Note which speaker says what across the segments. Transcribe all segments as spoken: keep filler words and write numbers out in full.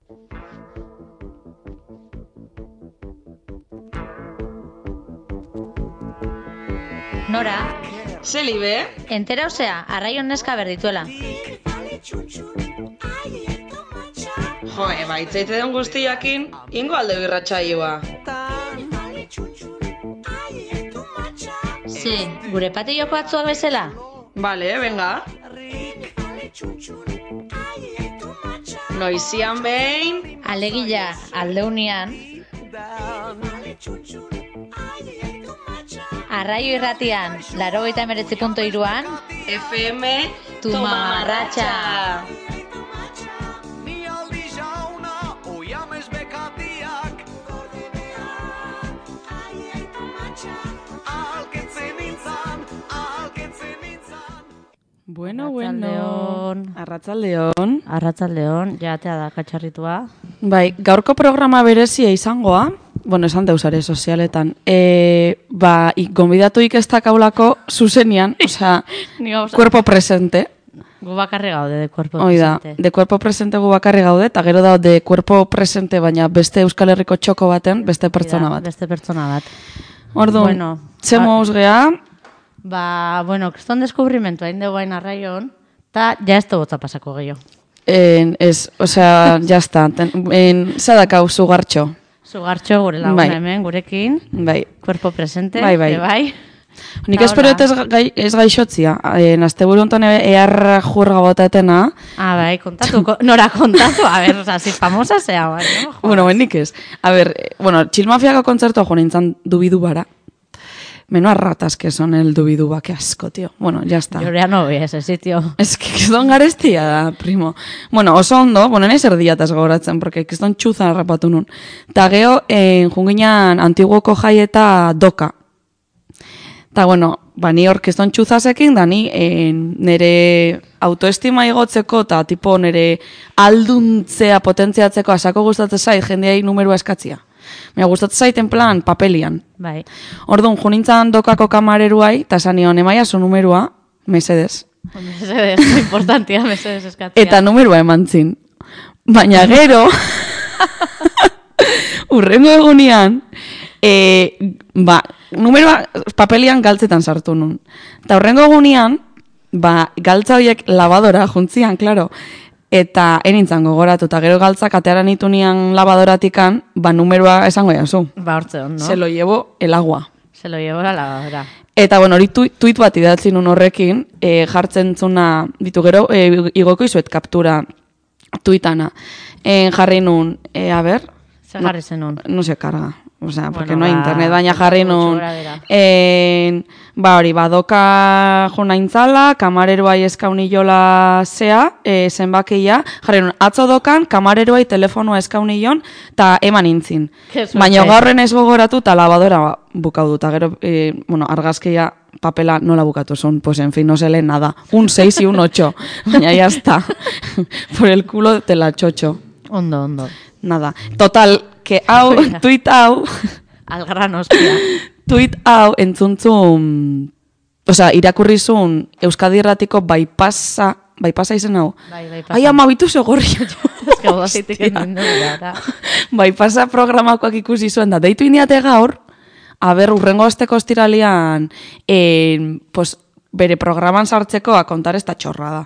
Speaker 1: Nora,
Speaker 2: Zelibe?
Speaker 1: entera osea, arraion neska berdituela.
Speaker 2: Jo, eba, itzaite den guztiakin, ingo alde birratxaioa.
Speaker 1: Ze, gure patilloko atzuak bezala?
Speaker 2: Bale, venga. Noizian behin...
Speaker 1: Alegila, aldeunian. Arraio irratian, laro gaita emeretzi punto iruan.
Speaker 2: F M
Speaker 1: Tumamarratxa.
Speaker 3: Bueno, bueno. Arratsaldeon.
Speaker 1: Arratsaldeon, jatea da katxarritua.
Speaker 3: Bai, gaurko programa berezia izangoa, bueno, esan deusare sozialetan, e, ba, gonbidatuik ez dakaulako zuzenian, osea, cuerpo presente.
Speaker 1: Gu bakarri gaude de cuerpo
Speaker 3: Oida,
Speaker 1: presente.
Speaker 3: de cuerpo presente gu bakarri gaude, eta gero da de cuerpo presente, baina beste Euskal Herriko txoko baten, beste pertsona bat.
Speaker 1: Beste pertsona bat.
Speaker 3: Orduan,
Speaker 1: Bueno,
Speaker 3: txemos gea,
Speaker 1: Ba, bueno, kriston deskubrimentu hain dugu hain arraion, eta ja ez dugu pasako gehiago.
Speaker 3: en, ez, osea, jazta, en, zadakau zugartxo.
Speaker 1: Zugartxo gure laguna
Speaker 3: Bai.
Speaker 1: hemen, gurekin,
Speaker 3: Bai.
Speaker 1: cuerpo presente,
Speaker 3: Bai, bai.
Speaker 1: ere bai.
Speaker 3: Nik
Speaker 1: Ta
Speaker 3: espero
Speaker 1: hola.
Speaker 3: ez, gai, ez gaixotzia. E, Nazteburu honetan eharra jurga botatena.
Speaker 1: Ah, bai, kontatu, ko, nora kontatu, a ver, oza, si famosa zea, bai, no?
Speaker 3: Bueno, benik ez. A ber, eh, bueno, Txilmafiako kontzertua jo nintzen dubidu bara. Menuas ratas que son el dubiduba, que asco, tío. Bueno, ya está.
Speaker 1: Yo ya no voy a ese sitio.
Speaker 3: Es que kiston garestia da, primo. Bueno, oso ondo, bueno, nahiz erdiataz gogoratzen, porque kiston txuzan harrapatu nun. Ta geho, eh, junginan antiguoko jai eta doka. Ta bueno, ba, ni hor kiston txuzasekin, da ni eh, nere autoestima igotzeko, eta tipo nere alduntzea potentziatzeko asako gustatzen zait, jendeai numerua eskatzia. Me gustatzen zaiten plan papelian.
Speaker 1: Bai.
Speaker 3: Orduan, junintzan dokako kamareruai, eta esan nion, emaia zu numerua, mesedez.
Speaker 1: Mesedez, importantia, mesedez eskatzia.
Speaker 3: Eta numerua eman zin. Baina gero, urrengo egunean, e, ba, numerua papelian galtzetan sartu nun. Eta urrengo egunean, ba, galtza horiek labadora juntzian, klaro, eta enintzan gogoratu, eta gero galtzak atearan itunian labadoratikan, ba, numerua esango jazu.
Speaker 1: Ba, hortze hon, no?
Speaker 3: Se lo llevo el agua.
Speaker 1: Se lo llevo la lavadora.
Speaker 3: Eta, bueno, hori tuit, tuit bat idatzin un horrekin, e, jartzen zuna, ditu gero, e, igoko izuet kaptura tuitana. E, jarri nun, e, a ber...
Speaker 1: Ze jarri zen nun?
Speaker 3: No, no se carga. O sea, porque
Speaker 1: Bueno,
Speaker 3: no hay
Speaker 1: ba,
Speaker 3: internet, baina jarri nun...
Speaker 1: gutxi gorabehera.
Speaker 3: En, ba, hori, badoka juna intzala, kamareroai eskaunilola zea, e, zenbakia, jarri nun, atzo dokan, kamareroai telefonoa eskaunion, eta eman intzin.
Speaker 1: Ke suerte.
Speaker 3: Baina gaurren ez gogoratu, eta labadora ba, bukau dut, eta gero, e, bueno, argazkia papela nola bukatu zuen, pues en fin, no se lee nada. Un seis y un ocho, baina ya está. Por el culo te la chocho.
Speaker 1: Ondo, ondo.
Speaker 3: Nada. Total, que hau, tuit hau,
Speaker 1: Al grano, hostia.
Speaker 3: tuit hau entzuntzun, osea, irakurrizun Euskadi Irratiko baipasa, baipasa izen hau.
Speaker 1: Bai, bai, pasa.
Speaker 3: Ai, ama, bitu zegorri.
Speaker 1: Ez que gozitik egin dugu, ara.
Speaker 3: Baipasa programakoak ikusi zuen da. Deitu indiate gaur, aber, urrengo asteko ostiralian, en, pues, bere programan sartzeko a kontar esta chorrada.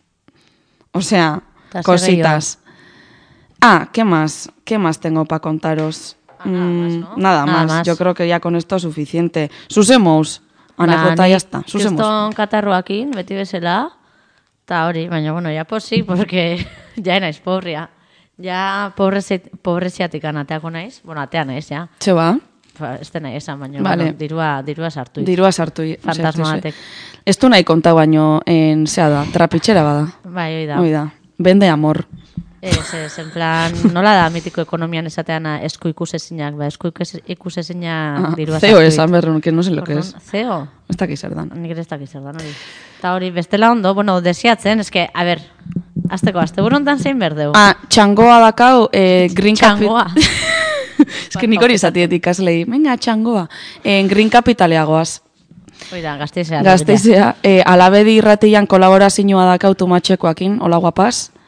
Speaker 3: Osea,
Speaker 1: Ta zer
Speaker 3: cositas. Ah, ¿qué más? ¿Qué más tengo para contaros?
Speaker 1: Ah, nada más, ¿no?
Speaker 3: Nada,
Speaker 1: Nada
Speaker 3: más.
Speaker 1: más.
Speaker 3: Yo creo que ya con esto es suficiente. Susemos. Anécdota, ya está. Susemos.
Speaker 1: Kriston katarroakin, beti bezala. Ta hori, baina, bueno, ya posi, porque ya naiz pobrea. Ja pobrezi- pobreziatik anateako naiz. Bueno, atea naiz, ja.
Speaker 3: Txe ba?
Speaker 1: Ba, ez dena esan, baina,
Speaker 3: Vale.
Speaker 1: bueno, dirua, dirua sartu.
Speaker 3: Dirua sartu.
Speaker 1: Fantasma
Speaker 3: sartu-
Speaker 1: batek.
Speaker 3: Ez du nahi konta baino, en, zea da, trapitxera bada.
Speaker 1: Bai, hoi da.
Speaker 3: Hoi da. Bende amor.
Speaker 1: Ez, ez, en plan, nola da mitiko ekonomian esateana esku ikusezinak, ba, esku ikus- ikusezinak
Speaker 3: Ah,
Speaker 1: dirua
Speaker 3: Ceo
Speaker 1: sartu
Speaker 3: esan
Speaker 1: dit.
Speaker 3: berrun, que no sé lo que es.
Speaker 1: Orduan, Ceo?
Speaker 3: Ez dakiz zer dan.
Speaker 1: Nik ere ez dakiz zer dan hori. Eta hori, bestela ondo, bueno, desiatzen, eske, a ber, azteko, azte burontan zein berdeu?
Speaker 3: Ah, txangoa dakau, eh, Green
Speaker 1: Txangoa.
Speaker 3: Es que nik hori zatiet ikaslei. Venga, txangoa. En Green Capitaleagoaz.
Speaker 1: Oida, gazteizea.
Speaker 3: Gazteizea. Eh, alabedi irratian kolaborazioa dakau tumatxekoakin, hola guapaz.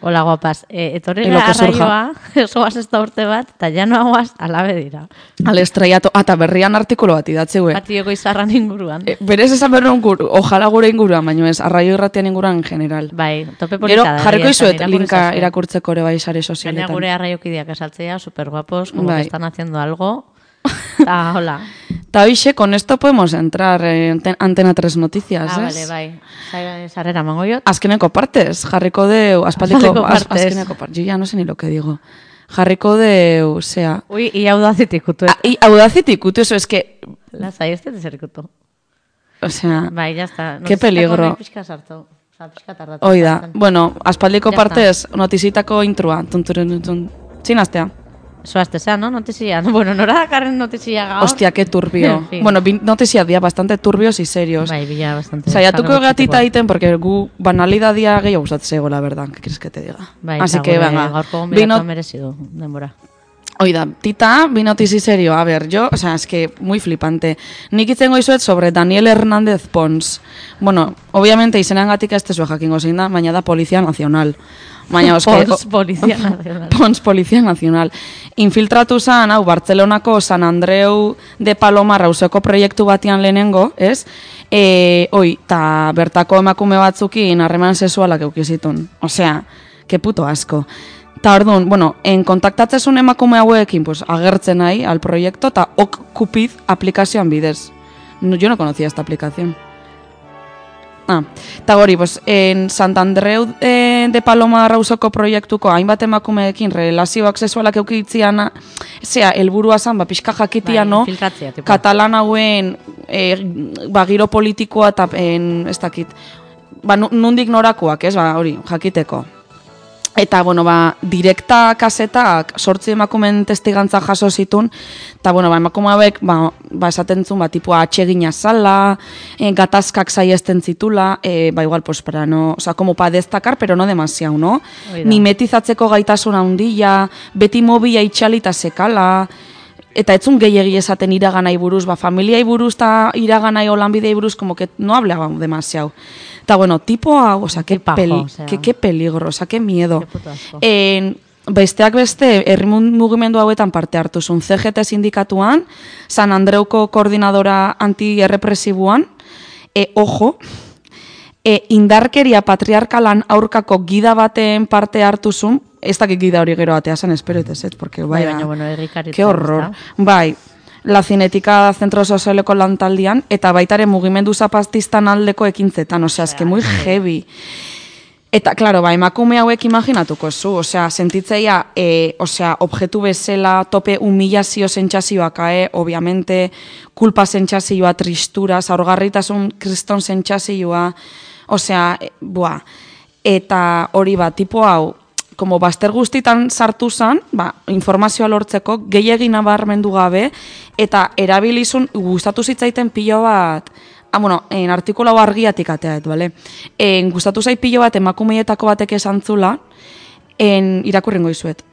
Speaker 1: Hola, guapas. E, etorri
Speaker 3: Y lo
Speaker 1: gara
Speaker 3: que surja.
Speaker 1: arraioa, zoaz ez da urte bat, eta ja noagoaz alabe dira.
Speaker 3: Al estrellatu, eta berrian artikulu bat idatzi gue.
Speaker 1: Batioko izarran inguruan.
Speaker 3: E, berez esan berron guru, ojala gure inguruan, baino ez, arraio irratian inguruan en general.
Speaker 1: Bai, tope polita
Speaker 3: Gero,
Speaker 1: da.
Speaker 3: jarriko
Speaker 1: egia
Speaker 3: izuet
Speaker 1: esan,
Speaker 3: linka
Speaker 1: irakurri
Speaker 3: irakurtzeko ere bai sare
Speaker 1: Gaina
Speaker 3: sozialetan.
Speaker 1: gure arraiokideak esaltzea, super guapos, como
Speaker 3: Bai.
Speaker 1: que están haciendo algo. Ta, hola.
Speaker 3: Ta hoxe, con esto podemos entrar en Ante- Antena tres Noticias,
Speaker 1: Ah,
Speaker 3: ez?
Speaker 1: vale, bai. Sa- Sarrera mango jot.
Speaker 3: Azkeneko partez, jarriko deu, aspaldiko,
Speaker 1: Aspaldiko
Speaker 3: az-
Speaker 1: partez.
Speaker 3: azkeneko partez, yo ya no sé ni lo que digo. Jarriko deu, sea...
Speaker 1: Ui, i hau da zitikutu.
Speaker 3: Ah, y Audacity, kutu, eso es que,
Speaker 1: Lasai, ez dut zerikutu.
Speaker 3: o sea,
Speaker 1: Bai, ya está.
Speaker 3: Qué peligro.
Speaker 1: Pixka sartu. Osa, pixka tardatu.
Speaker 3: hoi da. Bueno, aspaldiko
Speaker 1: Ya
Speaker 3: partez, notizitako intrua, tunturun, txinaztea.
Speaker 1: Zoazte zean, no? Notizia. Bueno, nora dakarren notizia gaur.
Speaker 3: Hostia, qué turbio.
Speaker 1: En fin.
Speaker 3: Bueno, bi notizia dia bastante turbios y serios.
Speaker 1: Bai, bila bastante.
Speaker 3: Saiatuko
Speaker 1: jarri
Speaker 3: gatita
Speaker 1: gutxitikoa.
Speaker 3: egiten, porque gu banalidadia gehiago gustatzeko, la verdad, ¿qué quieres que te diga?
Speaker 1: Bai,
Speaker 3: Así
Speaker 1: eta
Speaker 3: que,
Speaker 1: gure
Speaker 3: venga,
Speaker 1: gaurko
Speaker 3: bi
Speaker 1: gonbidatu
Speaker 3: not-
Speaker 1: merezi du, denbora.
Speaker 3: Oida, tita, bi notizi serio. A ver, yo, o sea, es que muy flipante. Nik itzengo izuet sobre Daniel Hernández Pons. Bueno, obviamente izenengatik ez tezu jakingo zein da, baina da Polizia Nacional. Baina, oske,
Speaker 1: Pons, Polizia Nacional.
Speaker 3: Pons Polizia Nacional. Infiltratu zan, hau, Bartzelonako San Andreu de Paloma rauzeko proiektu batian lehenengo, ez? E, oi, ta bertako emakume batzukin harreman sexualak eukizitun. Osea, que puto asko. Ta orduan, bueno, en kontaktatzezun emakume hauekin, pues, agertzen nahi al proiektu, eta ok Cupid aplikazioan bidez. No, yo no conocía esta aplicación. Ah, eta hori, pues, en Sant Andreu eh, de Paloma rauzoko proiektuko hainbat emakumeekin relazioak sexualak eukitzian, zera, helburua zan, ba, pixka jakitia,
Speaker 1: Bai,
Speaker 3: no?
Speaker 1: infiltratzea, tipo.
Speaker 3: Katalan hauen, eh, ba, giro politikoa eta, en, ez dakit, ba, nu- nundik norakoak, ez, ba, hori, jakiteko. Eta, bueno, ba, direkta kasetak sortzi emakumen testigantza jaso zitun, eta, bueno, ba, emakume hauek, ba, ba esaten zuen, ba, tipua atsegina zala, e, gatazkak saiesten zitula, e, ba, igual, pues, para no, o sea, como pa destacar, pero no demasiado, no?
Speaker 1: Hoi da.
Speaker 3: Mimetizatzeko gaitasun handia, beti mobila itxalita sekala, eta etzun gehiegi esaten iraganai buruz, ba, familiai buruz eta iraganai olanbidei buruz, como que no hablaba demasiado. Eta, bueno, tipo hau, o sea, qué,
Speaker 1: tipajo,
Speaker 3: peli,
Speaker 1: o sea.
Speaker 3: qué, qué peligro, o sea, qué miedo.
Speaker 1: Qué puto asco.
Speaker 3: En, besteak beste, herri mugimendu hauetan parte hartu zuen C G T sindikatuan, San Andreuko koordinadora anti-errepresibuan, e, ojo, e, indarkeria patriarkalan aurkako gida baten parte hartu zuen, ez dakit gida hori gero atea zen, espero ez ez, porque
Speaker 1: Bai,
Speaker 3: vaya,
Speaker 1: baina, bueno, errikaritza.
Speaker 3: qué horror. Bai, La Cinetika Zentro Sozialeko lantaldian, eta baitare mugimendu zapatiztan aldeko ekintzetan, osea, eske muy heavy. Eta, claro, ba, emakume hauek imaginatuko zu, osea, sentitzeia, e, osea, objektu bezala, tope humilazio sentsazioa kae, obviamente, kulpa sentsazioa, tristura, zaurgarritasun kriston sentsazioa, osea, e, buah, eta hori ba, tipo hau, como baster guztitan sartu zan, ba, informazioa lortzeko, gehiagin nabarmendu gabe, eta erabilizun gustatu zitzaiten pilo bat, ah, bueno, en artikula hau argiatik ateat, bale? En, gustatu zait pilo bat emakumeietako batek esan zula, en, irakurrengo izuet.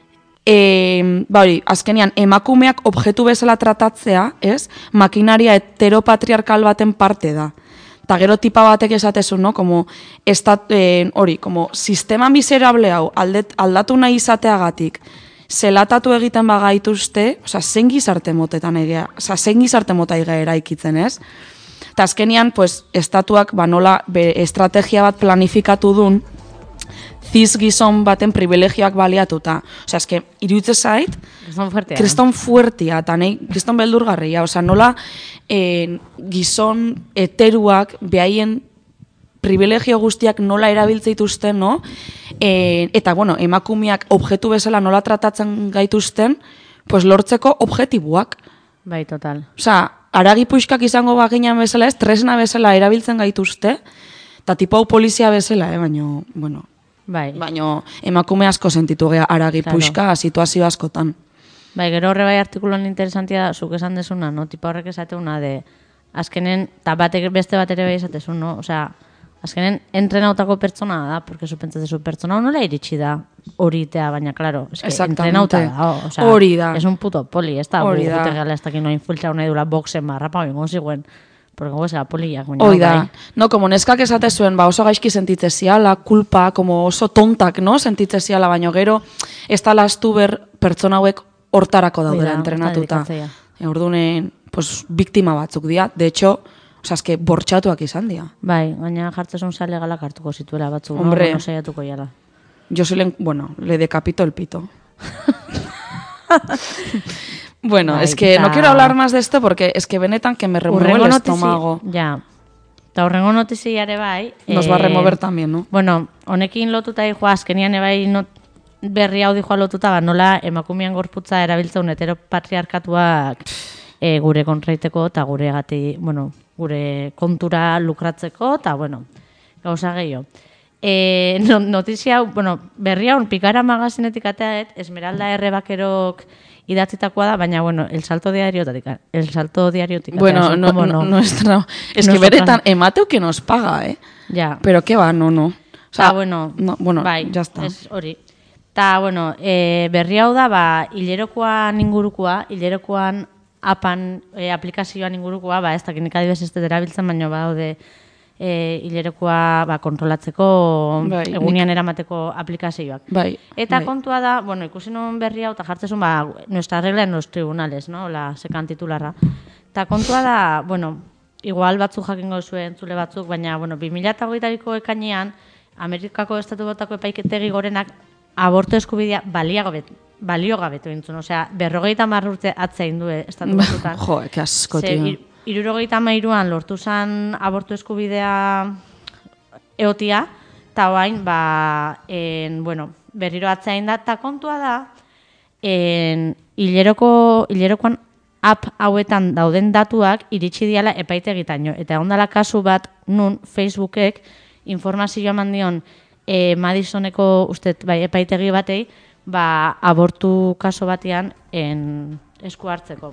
Speaker 3: E, ba hori, azkenean, emakumeak objektu bezala tratatzea, ez? Makinaria heteropatriarkal baten parte da. Eta gero tipa batek esatezun, no? Como, estat, eh, hori, como, sistema miserable hau aldet, aldatu nahi izateagatik, zelatatu egiten bagaituzte, oza, zen gizarte motetan egia, oza, zen gizarte mota iga eraikitzen, ez? Eta azkenean, pues, estatuak, ba, nola, be, estrategia bat planifikatu dun, ziz gizon baten privilegioak baliatuta. Osea, eske, iruditze zait,
Speaker 1: Kriston fuertea.
Speaker 3: kriston fuertia, eta nahi, kriston beldurgarria. Osea, nola eh, gizon heteruak behaien privilegio guztiak nola erabiltzeituzten, no? E, eta, bueno, emakumeak objektu bezala nola tratatzen gaituzten, pues lortzeko objektiboak.
Speaker 1: Bai, total.
Speaker 3: Osea, haragi puixkak izango baginan bezala ez, tresna bezala erabiltzen gaituzte, eta tipo hau polizia bezala, eh? Baino, bueno,
Speaker 1: Bai.
Speaker 3: baino emakume asko sentitu gea haragi
Speaker 1: Claro.
Speaker 3: puixka situazio askotan.
Speaker 1: Bai, gero horre bai artikuloan interesantia da, zuk esan desuna, no? Tipa horrek esateuna de, azkenen, eta batek beste bat ere bai esatezun, no? Osea, azkenen, entrenautako pertsona da, porque zu pentsatzen pertsona nola iritsi da horitea, baina, claro, eske,
Speaker 3: Exactamente.
Speaker 1: entrenauta da, o, osea,
Speaker 3: Hori da.
Speaker 1: es un puto poli, ez da,
Speaker 3: Hori da.
Speaker 1: gute gala ez dakit no infiltrau nahi dula boxen barrapa, bingon ziguen, porque goza poliak.
Speaker 3: Hoi da, no, como neskak esate zuen, ba, oso gaizki sentitze ziala, kulpa, como oso tontak, no, sentitze ziala, baino gero, ez da lastu ber pertsona hauek hortarako daudela entrenatuta. Orduan, pues, biktima batzuk dira, de hecho, osea, eske bortxatuak izan dira.
Speaker 1: Bai, gaina jartzezun sale galak hartuko zituela batzuk,
Speaker 3: hombre,
Speaker 1: no, no saiatuko jala.
Speaker 3: Yo se le, bueno, le decapito el pito. Bueno, bai, es que ta... no quiero hablar más de esto porque es que benetan que me remueve el estómago.
Speaker 1: Notizi... Ya. Ta horrengo notiziare bai.
Speaker 3: Nos eh... va a remover también, ¿no?
Speaker 1: Bueno, honekin lotuta dijoa, azkenian ebai not... berri hau dijoa lotuta, ba, nola emakumean gorputza erabiltzeun heteropatriarkatuak e, gure kontraiteko eta gure gati, bueno, gure kontura lukratzeko, eta, bueno, gauza gehiago. E, notizia, bueno, berri hau Pikara magazinetik ateaet, Esmeralda R. Bakerok idatzitakoa da, baina, bueno, el salto diariotik, el salto diariotik.
Speaker 3: Bueno, no, no, no, no, es, no, es que beretan, emateu que nos paga, eh?
Speaker 1: Ya.
Speaker 3: Pero que va, no, no. O sea,
Speaker 1: ta, bueno,
Speaker 3: no, bueno,
Speaker 1: bai,
Speaker 3: ya está.
Speaker 1: Es hori. Ta, bueno, e, berri hau da, ba, hilerokoan ingurukoa, hilerokoan apan e, aplikazioan ingurukoa, ba, ez dakinik adibes ez dut erabiltzen, baina ba, daude e, hilerokoa ba, kontrolatzeko, bai, egunean nik... eramateko aplikazioak.
Speaker 3: Bai,
Speaker 1: eta
Speaker 3: bai.
Speaker 1: Kontua da, bueno, ikusi nuen berri hau, eta jartzezun, ba, nuestra regla en los tribunales, no? La sekan titularra. Eta kontua da, bueno, igual batzuk jakingo zuen, zule batzuk, baina, bueno, bi mila hogeiko ekainean, Amerikako estatu batako epaiketegi gorenak aborto eskubidea balio gabetu bintzun. Osea, berrogeita hamar urte atzein du estatu batutan.
Speaker 3: Jo, que asko, tio.
Speaker 1: Hirurogeita hamairuan lortu zen aborto eskubidea eotia, eta oain, ba, en, bueno, berriro atzein da, eta kontua da, en, hileroko, hilerokoan app hauetan dauden datuak iritsi diala epaitegitaino. Eta ondala kasu bat nun Facebookek informazioa eman dion e, Madisoneko uste, bai, epaitegi batei, ba, abortu kaso batean en, esku hartzeko.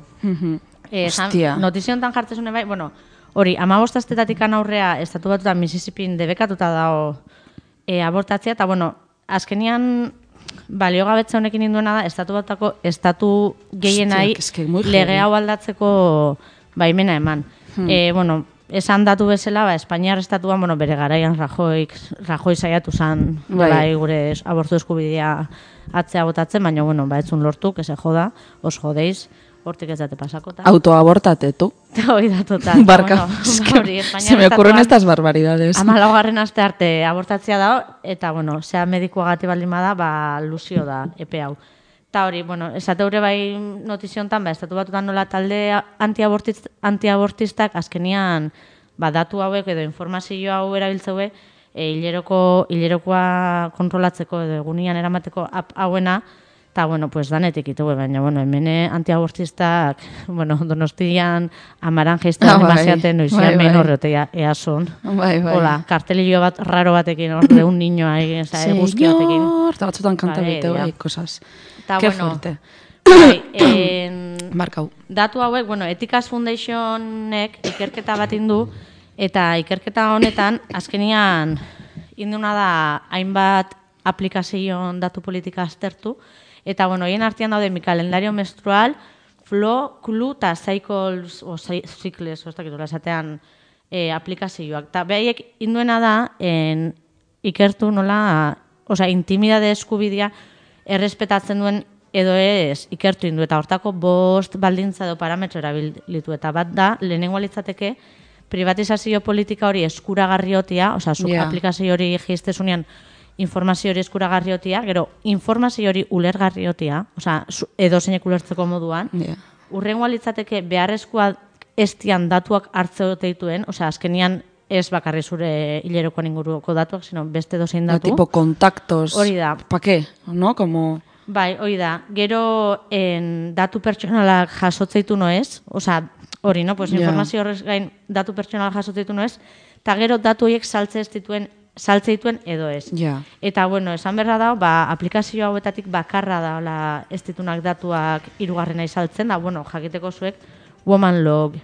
Speaker 1: e,
Speaker 3: Hostia.
Speaker 1: Notiziontan jartzezune bai, bueno, hori, amabostaztetatik aurrea estatu batutan Mississippin debekatuta dago e, abortatzea, eta bueno, azkenian baliogabetza honekin induena da, estatu batako estatu gehienai lege hau aldatzeko baimena eman. Hmm. E, bueno, esan datu bezala, ba, Espainiar estatuan, bueno, bere garaian Rajoy, Rajoy saiatu zen, bai. Bai, gure abortu eskubidea atzea botatzen, baina, bueno, ba, etzun lortu, que se joda, os jodeiz, hortik ez date pasako.
Speaker 3: Autoabortate, tu.
Speaker 1: Hoi da, total.
Speaker 3: Barka, bueno, se me ocurren estas barbaridades.
Speaker 1: Amalaugarren aste arte abortatzea da, eta, bueno, sea medikuagati baldin bada, ba, luzio da, epe hau. Eta hori, bueno, esate hori bai notiziontan, ba, estatu batutan nola talde antiabortist, antiabortistak azkenian ba, datu hauek edo informazio hau erabiltzeue e, hileroko, hilerokoa kontrolatzeko edo egunean eramateko app hauena, eta, bueno, pues danetik iteue, baina, bueno, hemen antiabortistak, bueno, Donostian amaran geiztean ah, emaziaten, bai, noizian bai, mehin horreotea eason.
Speaker 3: Bai, bai.
Speaker 1: Hola, kartelillo bat raro batekin, hor, de un niño ahí, esa, eguzki batekin.
Speaker 3: Señor, eta batzutan kanta bai, bete, bai, cosas.
Speaker 1: Ta,
Speaker 3: Qué
Speaker 1: bueno,
Speaker 3: fuerte.
Speaker 1: Bai, en,
Speaker 3: Markau.
Speaker 1: Datu hauek, bueno, Etikaz Foundationek ikerketa bat indu, eta ikerketa honetan, azkenian, induna da, hainbat aplikazioan datu politika aztertu, eta, bueno, hien artean daude mi kalendario menstrual, Flow, Clue, eta Cycles, o Cycles, o ez dakitula esatean, eh, aplikazioak. Eta behaiek induena da, en, ikertu nola, osea, intimidade eskubidea, errespetatzen duen edo ez ikertu indu, eta hortako bost baldintza edo parametro erabilitu, eta bat da, lehenengo litzateke, privatizazio politika hori eskuragarriotia, osea, zuk yeah. aplikazio hori jiztezunean informazio hori eskuragarriotia, gero informazio hori ulergarriotia, osea, edo zeinek ulertzeko moduan, yeah. urrengoa litzateke beharrezkoa estian datuak hartzeo dituen, osea, azkenian ez bakarri zure hilerokoan inguruko datuak, sino beste dozein datu.
Speaker 3: No, tipo contactos.
Speaker 1: Hori da.
Speaker 3: Pa qué, no? Como...
Speaker 1: Bai, hori da. Gero en, datu pertsonalak jasotzeitu noez, osea, hori, no? Pues yeah. informazio horrez gain datu pertsonalak jasotzeitu noez, eta gero datu horiek saltze ez dituen, saltze dituen edo ez.
Speaker 3: Yeah.
Speaker 1: Eta, bueno, esan berra da, ba, aplikazio hauetatik bakarra da, hola, ez ditunak datuak hirugarrena izaltzen, da, bueno, jakiteko zuek, Woman Log,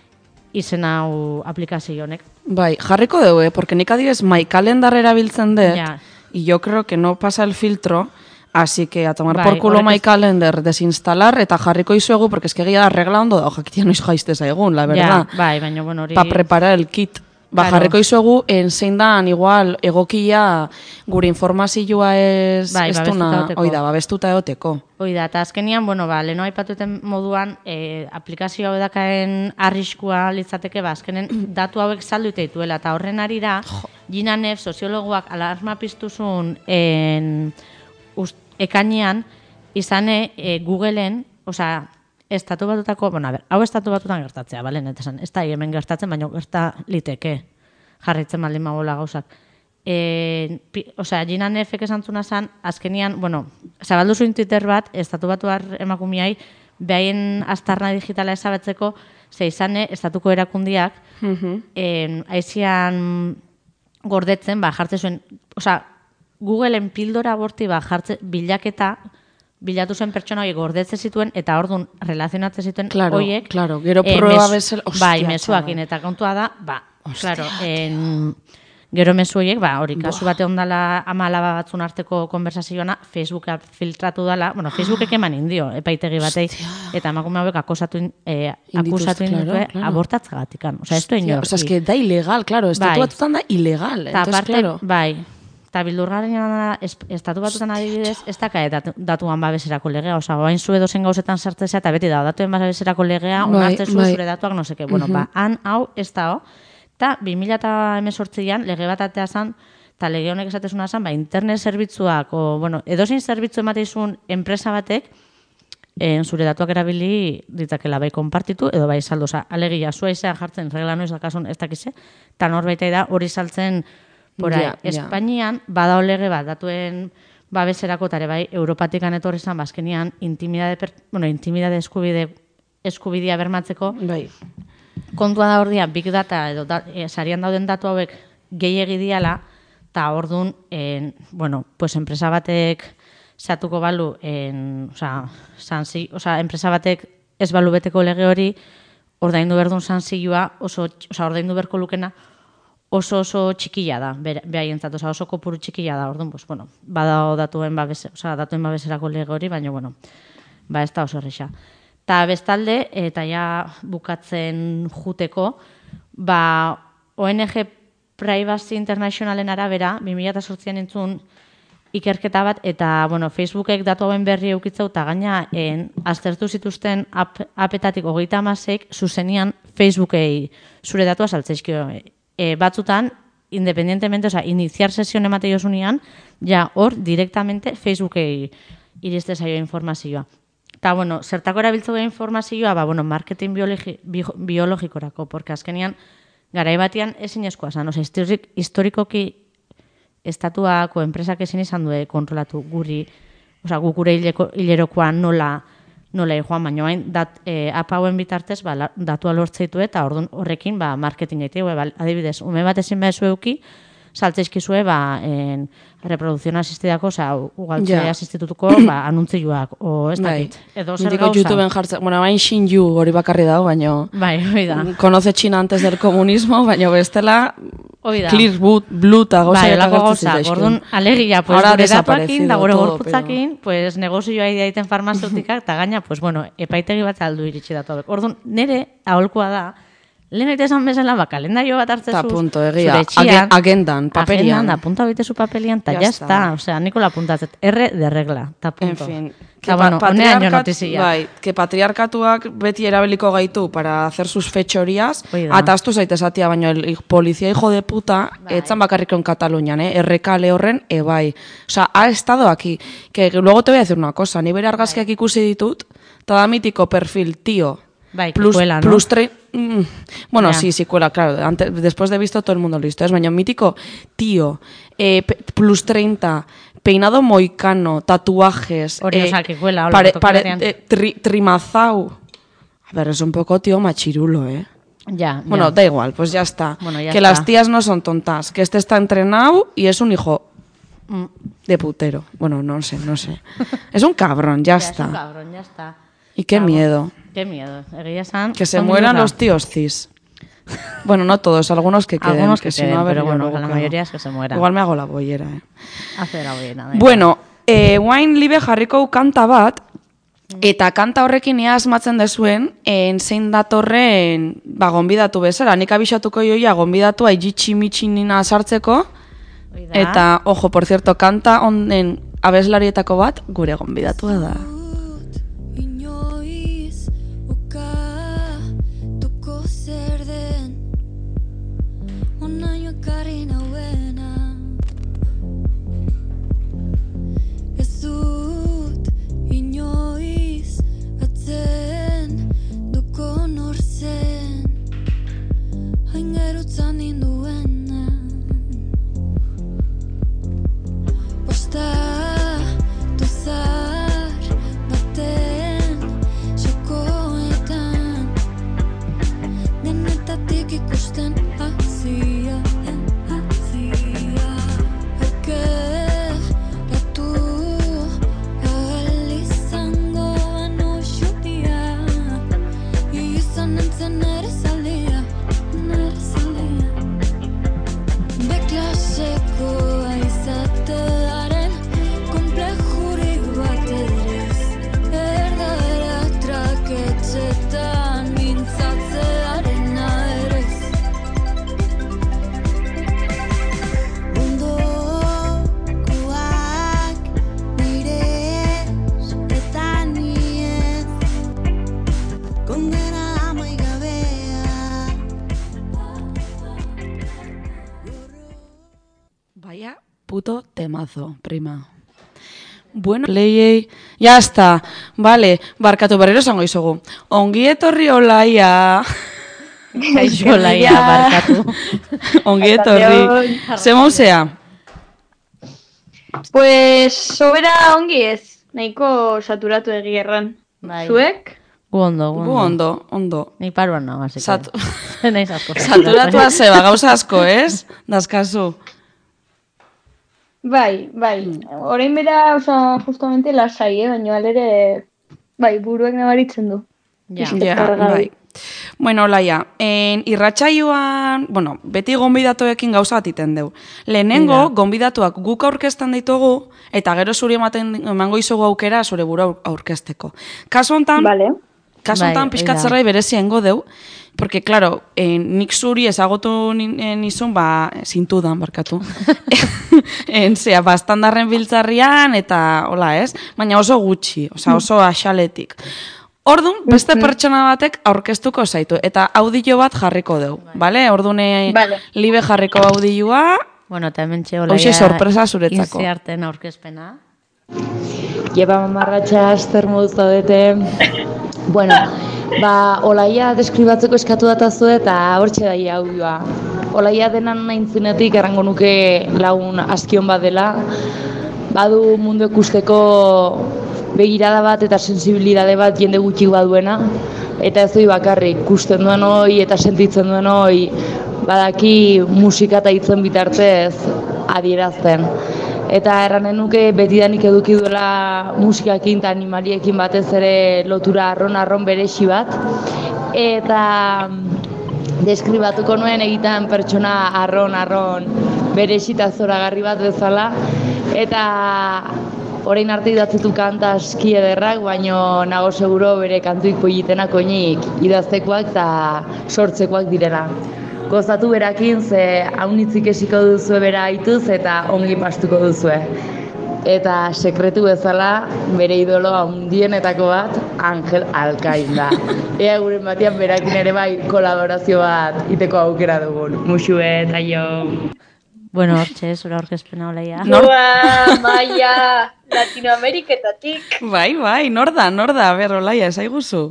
Speaker 1: izen hau aplikazio honek.
Speaker 3: Bai, jarriko dugu, eh? Porque nik adibes My Calendar erabiltzen dut,
Speaker 1: ja.
Speaker 3: y yo creo que no pasa el filtro, Así que a tomar
Speaker 1: Bai,
Speaker 3: por culo
Speaker 1: horrek
Speaker 3: My
Speaker 1: ez-
Speaker 3: Calendar, desinstalar, eta jarriko izuegu, porque es que egia da regla ondo da, jakitia noiz jaizte zaigun, la verdad.
Speaker 1: Ja, bai, baina bueno, hori...
Speaker 3: Pa preparar el kit. Ba,
Speaker 1: Claro.
Speaker 3: jarriko izuegu, en zein dan, igual, egokia, gure informazioa ez,
Speaker 1: Bai,
Speaker 3: ez
Speaker 1: babestuta
Speaker 3: duna,
Speaker 1: egoteko.
Speaker 3: oida, babestuta egoteko.
Speaker 1: Hoi da, eta azkenian, bueno, ba, leheno aipatuten moduan, e, aplikazio hau dakaen arriskua litzateke, ba, azkenen datu hauek saldu ite dituela, eta horren arira, Gina Neff, soziologoak alarma piztuzun en, ust, ekainean, izane e, Googleen, osea, estatu batutako, bueno, a ber, hau estatu batutan gertatzea, bale, eta esan, ez da hemen gertatzen, baina gerta liteke, jarraitzen baldin magola gauzak. E, pi, osea, Gina Neffek esantzuna zan, azkenian, bueno, zabaldu zuen Twitter bat, estatu batuar emakumiai, behaien aztarna digitala ezabatzeko, ze izane, estatuko erakundiak, en, aizian gordetzen, ba, jartzen zuen, osea, Googleen pildora borti, ba, jartzen, bilaketa, bilatu zen pertsona horiek gordetze zituen, eta orduan relazionatzen zituen
Speaker 3: Claro,
Speaker 1: horiek.
Speaker 3: claro, gero
Speaker 1: eh,
Speaker 3: proba
Speaker 1: mezu-
Speaker 3: bezala, hostia,
Speaker 1: bai, mezuakin,
Speaker 3: chaval.
Speaker 1: eta kontua da, ba,
Speaker 3: Hostia,
Speaker 1: claro, en, gero mezu horiek, ba, hori, kasu bate ondala ama alaba batzun arteko konversazioana, Facebooka filtratu dala, bueno, Facebookek eman indio, epaitegi batei, eta emakume hauek akosatu, in- eh,
Speaker 3: Indituzte,
Speaker 1: akusatu
Speaker 3: claro,
Speaker 1: inditue
Speaker 3: claro.
Speaker 1: abortatzagatikan. Osea, esto
Speaker 3: Hostia,
Speaker 1: inorki.
Speaker 3: o sea, es que da ilegal, claro, estatu
Speaker 1: Bai.
Speaker 3: batutan da ilegal.
Speaker 1: Eta
Speaker 3: Entonces,
Speaker 1: aparte,
Speaker 3: claro.
Speaker 1: bai, eta bildurgaren da, es- estatu batutan adibidez, ez da kae datu, datuan babeserako legea, oza, bain zu edozen gauzetan sartzea, eta beti da, datuen babeserako legea,
Speaker 3: Bai,
Speaker 1: onartze zu
Speaker 3: bai.
Speaker 1: zure datuak, no seke, bueno, ba, han, hau, ez da, ho, eta bi mila hemezortzian lege bat atea zan, eta lege honek esatezuna zan, ba, internet zerbitzuak, o, bueno, edozein zerbitzu emateizun enpresa batek, en zure datuak erabili ditzakela bai konpartitu edo bai saldu, oza, alegia, zua izan jartzen regla noiz dakasun ez dakize, eta norbaitai da hori saltzen porai.
Speaker 3: Ja, ja.
Speaker 1: Espainian badao lege bat datuen babeserako tare bai Europatikan etorri zan bazkenian intimidade, per, bueno, intimidade eskubide eskubidea bermatzeko
Speaker 3: Bai.
Speaker 1: kontua da ordia big data edo da, e, sarian dauden datu hauek gehiegi diala, eta ordun en, bueno, pues enpresa batek zatuko balu, en, osea, sanzi, osea, enpresa batek ez balu beteko lege hori, ordaindu berdun sanzioa, oso, osea, ordaindu berko lukena, oso oso txikia da, behaientzat, osea, oso kopuru txikia da, orduan, pues, bueno, badao datuen babes, osea, datuen babeserako lege hori, baina, bueno, ba, ez da oso erresa. Ta bestalde, eta ja bukatzen juteko, ba, O N G Privacy Internationalen arabera, bi mila zortzian entzun ikerketa bat, eta, bueno, Facebookek datu hauen berri eukitzeu, eta gaina, en, aztertu zituzten ap, apetatik hogeita amaseik, zuzenian Facebookei zure datua saltzeizkio. E, batzutan, independientemente, o sea, iniciar sesión emate josunean, ja, hor, directamente Facebookei iriste zaio informazioa. Eta, bueno, zertako erabiltzu da informazioa, ba, bueno, marketing biologi, bi, biologikorako, porque azkenian, garai batean ezin eskoa zan, oza, historik, historikoki estatuako enpresak ezin izan du kontrolatu guri, oza, gukure hilerokoan nola, nola joan, baina bain, dat, e, apa hauen bitartez, ba, la, datua lortzeitu eta orduan horrekin, ba, marketing egite, ba, adibidez, ume bat ezin behezu euki, saltzeizkizue, ba, en, reproduzion asistidako, oza, ugaltzea
Speaker 3: Ja.
Speaker 1: asistitutuko, ba, anuntzioak, o ez dakit. Edo zer
Speaker 3: Mitiko
Speaker 1: gauza.
Speaker 3: YouTubeen jartzen, bueno, bain Shinju hori bakarri dago, baina
Speaker 1: Bai, hoi da.
Speaker 3: conoce China antes del comunismo, baina bestela
Speaker 1: Hoi da.
Speaker 3: clear boot, blue eta gauza
Speaker 1: Bai,
Speaker 3: eta
Speaker 1: olako
Speaker 3: gertatzen
Speaker 1: gauza,
Speaker 3: zaizkio.
Speaker 1: orduan alegia, pues,
Speaker 3: Ahora
Speaker 1: gure
Speaker 3: desaparecido
Speaker 1: datuakin, da gure
Speaker 3: todo,
Speaker 1: gorputzakin, pues, negozioa idaiten farmazeutikak, eta gaina, pues, bueno, epaitegi bat aldu iritsi datu hauek. Orduan, nire aholkoa da, lehen egite esan bezala, ba, kalendario bat hartzezu,
Speaker 3: Ta punto, egia,
Speaker 1: zure etxian,
Speaker 3: agen- agendan, papelian.
Speaker 1: agendan, da, punta bitezu papelian, eta
Speaker 3: Ya
Speaker 1: ya
Speaker 3: está.
Speaker 1: está, osea, nikola puntatzet, erre de regla, eta
Speaker 3: En
Speaker 1: punto.
Speaker 3: fin,
Speaker 1: Eta, bueno,
Speaker 3: pa-
Speaker 1: honean jo
Speaker 3: patriarkat-
Speaker 1: notizia.
Speaker 3: Bai, que patriarkatuak beti erabiliko gaitu para hacer sus fechorías,
Speaker 1: Hoi da.
Speaker 3: atastu zaitez atia, baina el el policía hijo de puta,
Speaker 1: Bai.
Speaker 3: etzan bakarriko en Katalunian, eh? Errekale horren, e bai. O sea, ha estado aquí. Que luego te voy a decir una cosa, ni bere argazkiak ikusi ditut, eta da mítico perfil, tío.
Speaker 1: Bai,
Speaker 3: Plus,
Speaker 1: kikuela, no?
Speaker 3: plus tre... mm, bueno,
Speaker 1: Ya.
Speaker 3: sí, sí, cuela, claro. Antes, después de visto todo el mundo listo. Es baina mítico, tío, eh, pe- plus treinta, peinado moicano, tatuajes.
Speaker 1: Hori,
Speaker 3: eh,
Speaker 1: osea, que cuela, hola,
Speaker 3: pare-
Speaker 1: toki
Speaker 3: pare-
Speaker 1: batean.
Speaker 3: eh, tri- trimazau. A ver, es un poco tío machirulo, ¿eh?
Speaker 1: Ja,
Speaker 3: Bueno,
Speaker 1: ja.
Speaker 3: da igual, pues ya está.
Speaker 1: Bueno, ya
Speaker 3: que
Speaker 1: está.
Speaker 3: las tías no son tontas, que este está entrenado y es un hijo
Speaker 1: Mm.
Speaker 3: de putero. Bueno, no sé, no sé. Es un cabrón, ya,
Speaker 1: Ja, es
Speaker 3: está.
Speaker 1: un cabrón, ya está.
Speaker 3: Y qué
Speaker 1: Ah, bueno.
Speaker 3: miedo.
Speaker 1: Qué miedo, egia esan.
Speaker 3: Que se
Speaker 1: ondo
Speaker 3: mueran
Speaker 1: lurra.
Speaker 3: los tíos cis. Bueno, no todos, algunos que queden.
Speaker 1: Algunos que
Speaker 3: si
Speaker 1: queden,
Speaker 3: no, a ver,
Speaker 1: pero
Speaker 3: yo
Speaker 1: bueno,
Speaker 3: luego
Speaker 1: la
Speaker 3: qué
Speaker 1: mayoría
Speaker 3: hago.
Speaker 1: es que se mueran.
Speaker 3: Igual me hago la bollera, eh.
Speaker 1: Hacer la buena.
Speaker 3: Bueno, E, guain libe jarriko kanta bat, eta kanta horrekin ea asmatzen dezuen, en zein datorren, ba, gonbidatu bezala. Nik abixatuko joia gonbidatua ijitsi mitxinina sartzeko, eta, ojo, por cierto, kanta onden abeslarietako bat, gure gonbidatua da. Puto temazo, prima. Bueno, playei, ya está, vale, barkatu berriro esango izugu. Ongi etorri Olaia.
Speaker 1: Kaixo Olaia, barkatu.
Speaker 3: Ongi etorri. Ze mauzea?
Speaker 4: Pues, sobera ongi ez, nahiko saturatu egierran.
Speaker 1: Bai.
Speaker 4: Zuek?
Speaker 1: Gu ondo, gu
Speaker 3: Gu
Speaker 1: ondo.
Speaker 3: ondo, ondo.
Speaker 1: Ni paruan nago, así que.
Speaker 3: Satu...
Speaker 1: Naiz asko.
Speaker 3: Saturatua zeba, gauza asko, ez? Dazkazu.
Speaker 4: Bai, bai. Orain bera, oza, justamente lasai, eh? Baina alere, bai, buruak nabaritzen du.
Speaker 1: Ja.
Speaker 3: Ja, bai. Bueno, Olaia, en irratsaioan, bueno, beti gonbidatuekin gauza bat iten deu. Lehenengo,
Speaker 1: Mira.
Speaker 3: gonbidatuak guk aurkezten ditugu, eta gero zuri ematen emango izugu aukera zure buru aurkezteko. Kasu hontan,
Speaker 4: Vale.
Speaker 3: kasu hontan
Speaker 1: Bai,
Speaker 3: pixkat
Speaker 1: hori da.
Speaker 3: zerbait bereziengo deu, porque, claro, eh, nik zuri ezagotu nizun, ba, zintudan, barkatu. en, zea, bastandarren biltzarrian, eta, hola, ez? Baina oso gutxi, oza, oso axaletik. Ordun, beste pertsona batek aurkeztuko zaitu, eta audio bat jarriko deu, bale? Ordune,
Speaker 4: Vale.
Speaker 3: libe jarriko audioa,
Speaker 1: Bueno, eta hemen txe Olaia.
Speaker 3: Hoxe sorpresa zuretzako.
Speaker 1: Inziarten aurkezpena.
Speaker 5: Jepa mamarratxa aster moduz zaudete. Bueno, ba, Olaia deskribatzeko eskatu datazue eta hortxe daia audioa. Olaia denan naintzinetik errango nuke lagun askion bat dela. Badu mundu ikusteko begirada bat eta sensibilidade bat jende gutxik baduena. Eta ez doi bakarrik, ikusten duen hoi eta sentitzen duen hoi badaki musika eta hitzen bitartez adierazten. Eta erranen nuke betidanik eduki duela musikakin eta animaliekin batez ere lotura arron-arron beresi bat. Eta deskribatuko nuen egiten pertsona arron-arron beresi eta zoragarri bat bezala. Eta orain arte idatzetu kanta aski ederrak, baino nago seguro bere kantuik politenak oinik idaztekoak eta sortzekoak direla. Gozatu berakin, ze haunitzik esiko duzue bera aituz eta ongi pastuko duzue. Eta sekretu bezala, bere idolo handienetako bat, Angel Alkain da. Ea gure batian berakin ere bai kolaborazio bat iteko aukera dugun. Muxue, eta jo.
Speaker 1: Bueno, hortxe, zure aurkezpena Olaia.
Speaker 4: Noa, maia, Latinoameriketatik.
Speaker 3: bai, bai, nor da, nor da, ber, Olaia, esaiguzu.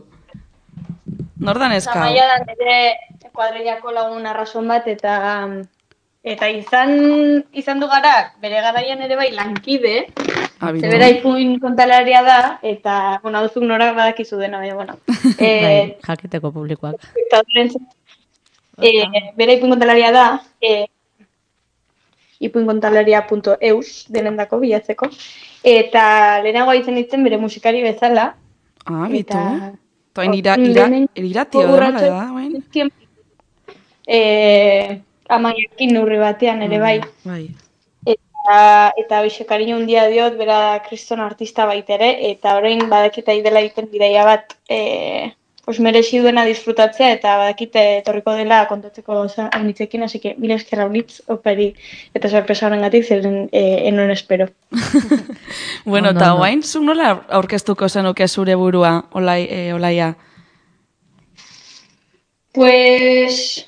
Speaker 3: Nor da neska?
Speaker 4: Maia da nire kuadrillako lagun arrason bat, eta eta izan izan du gara, bere garaian ere bai lankide, ze bera ipuin kontalaria da, eta, bueno, duzuk norak badakizu dena, baina, bueno.
Speaker 1: Bai, jakiteko publikoak.
Speaker 4: Eh, bera ipuin kontalaria da, eh, ipuinkontalaria punto eus denendako bilatzeko, eta lehenago izan ditzen bere musikari bezala.
Speaker 3: Ah, bitu.
Speaker 4: Eta
Speaker 3: Toain ira, ira, iratio da, nola da, bain?
Speaker 4: Eh, amaiakin neurri batean ere bai.
Speaker 3: Bai.
Speaker 4: Eta eta, eta bixe kariño handia diot, bera kriston artista baitere, eta orain badakita idela egiten bidaia bat, e, pues merezi duena disfrutatzea, eta badakite etorriko dela kontatzeko haunitzekin, hasi que mila esker haunitz, opari, eta sorpresa horrengatik ziren e, enuen espero.
Speaker 3: Bueno, eta guain, zu nola aurkeztuko zenuke zure burua, olai, e, olaia?
Speaker 4: Pues...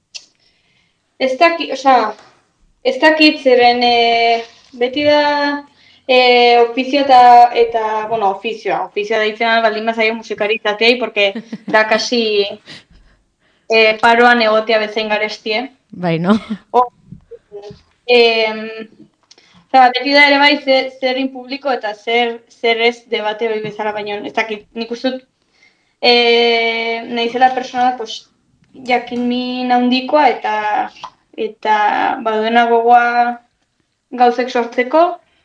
Speaker 4: Ez dakit, oza, ez dakit zeren e, beti da e, ofizio eta, eta, bueno, ofizioa, ofizioa deitzen baldin bazaio musikari izateai, porque da kasi e, paroan egotea bezain garestie.
Speaker 1: Bai, no?
Speaker 4: O, e, oza, beti da ere bai zer, zerin publiko eta zer, zer ez debate hori bezala, baino ez dakit, nik uste dut e, nahizela persona, pues, jakin min handikoa eta eta baduena gogoa gauzek sortzeko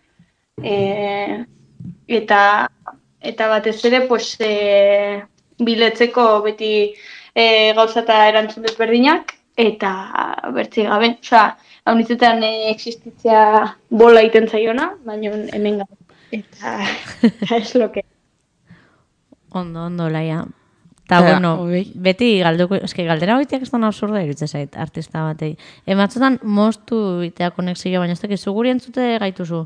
Speaker 4: e, eta eta batez ere pues e, biletzeko beti e, gauza eta erantzun desberdinak eta bertzi gabe, osea, hau nitzetan e, existitzea bola iten zaiona, baina hemen gabe. Eta es lo que...
Speaker 1: Ondo, ondo, laia. Eta, bueno, oi. Beti galduko, eski galdera hoitiak ez da absurda iruditzen zait, artista batei. Ematzotan moztu itea konexioa, baina ez dakit, zuguri entzute gaituzu?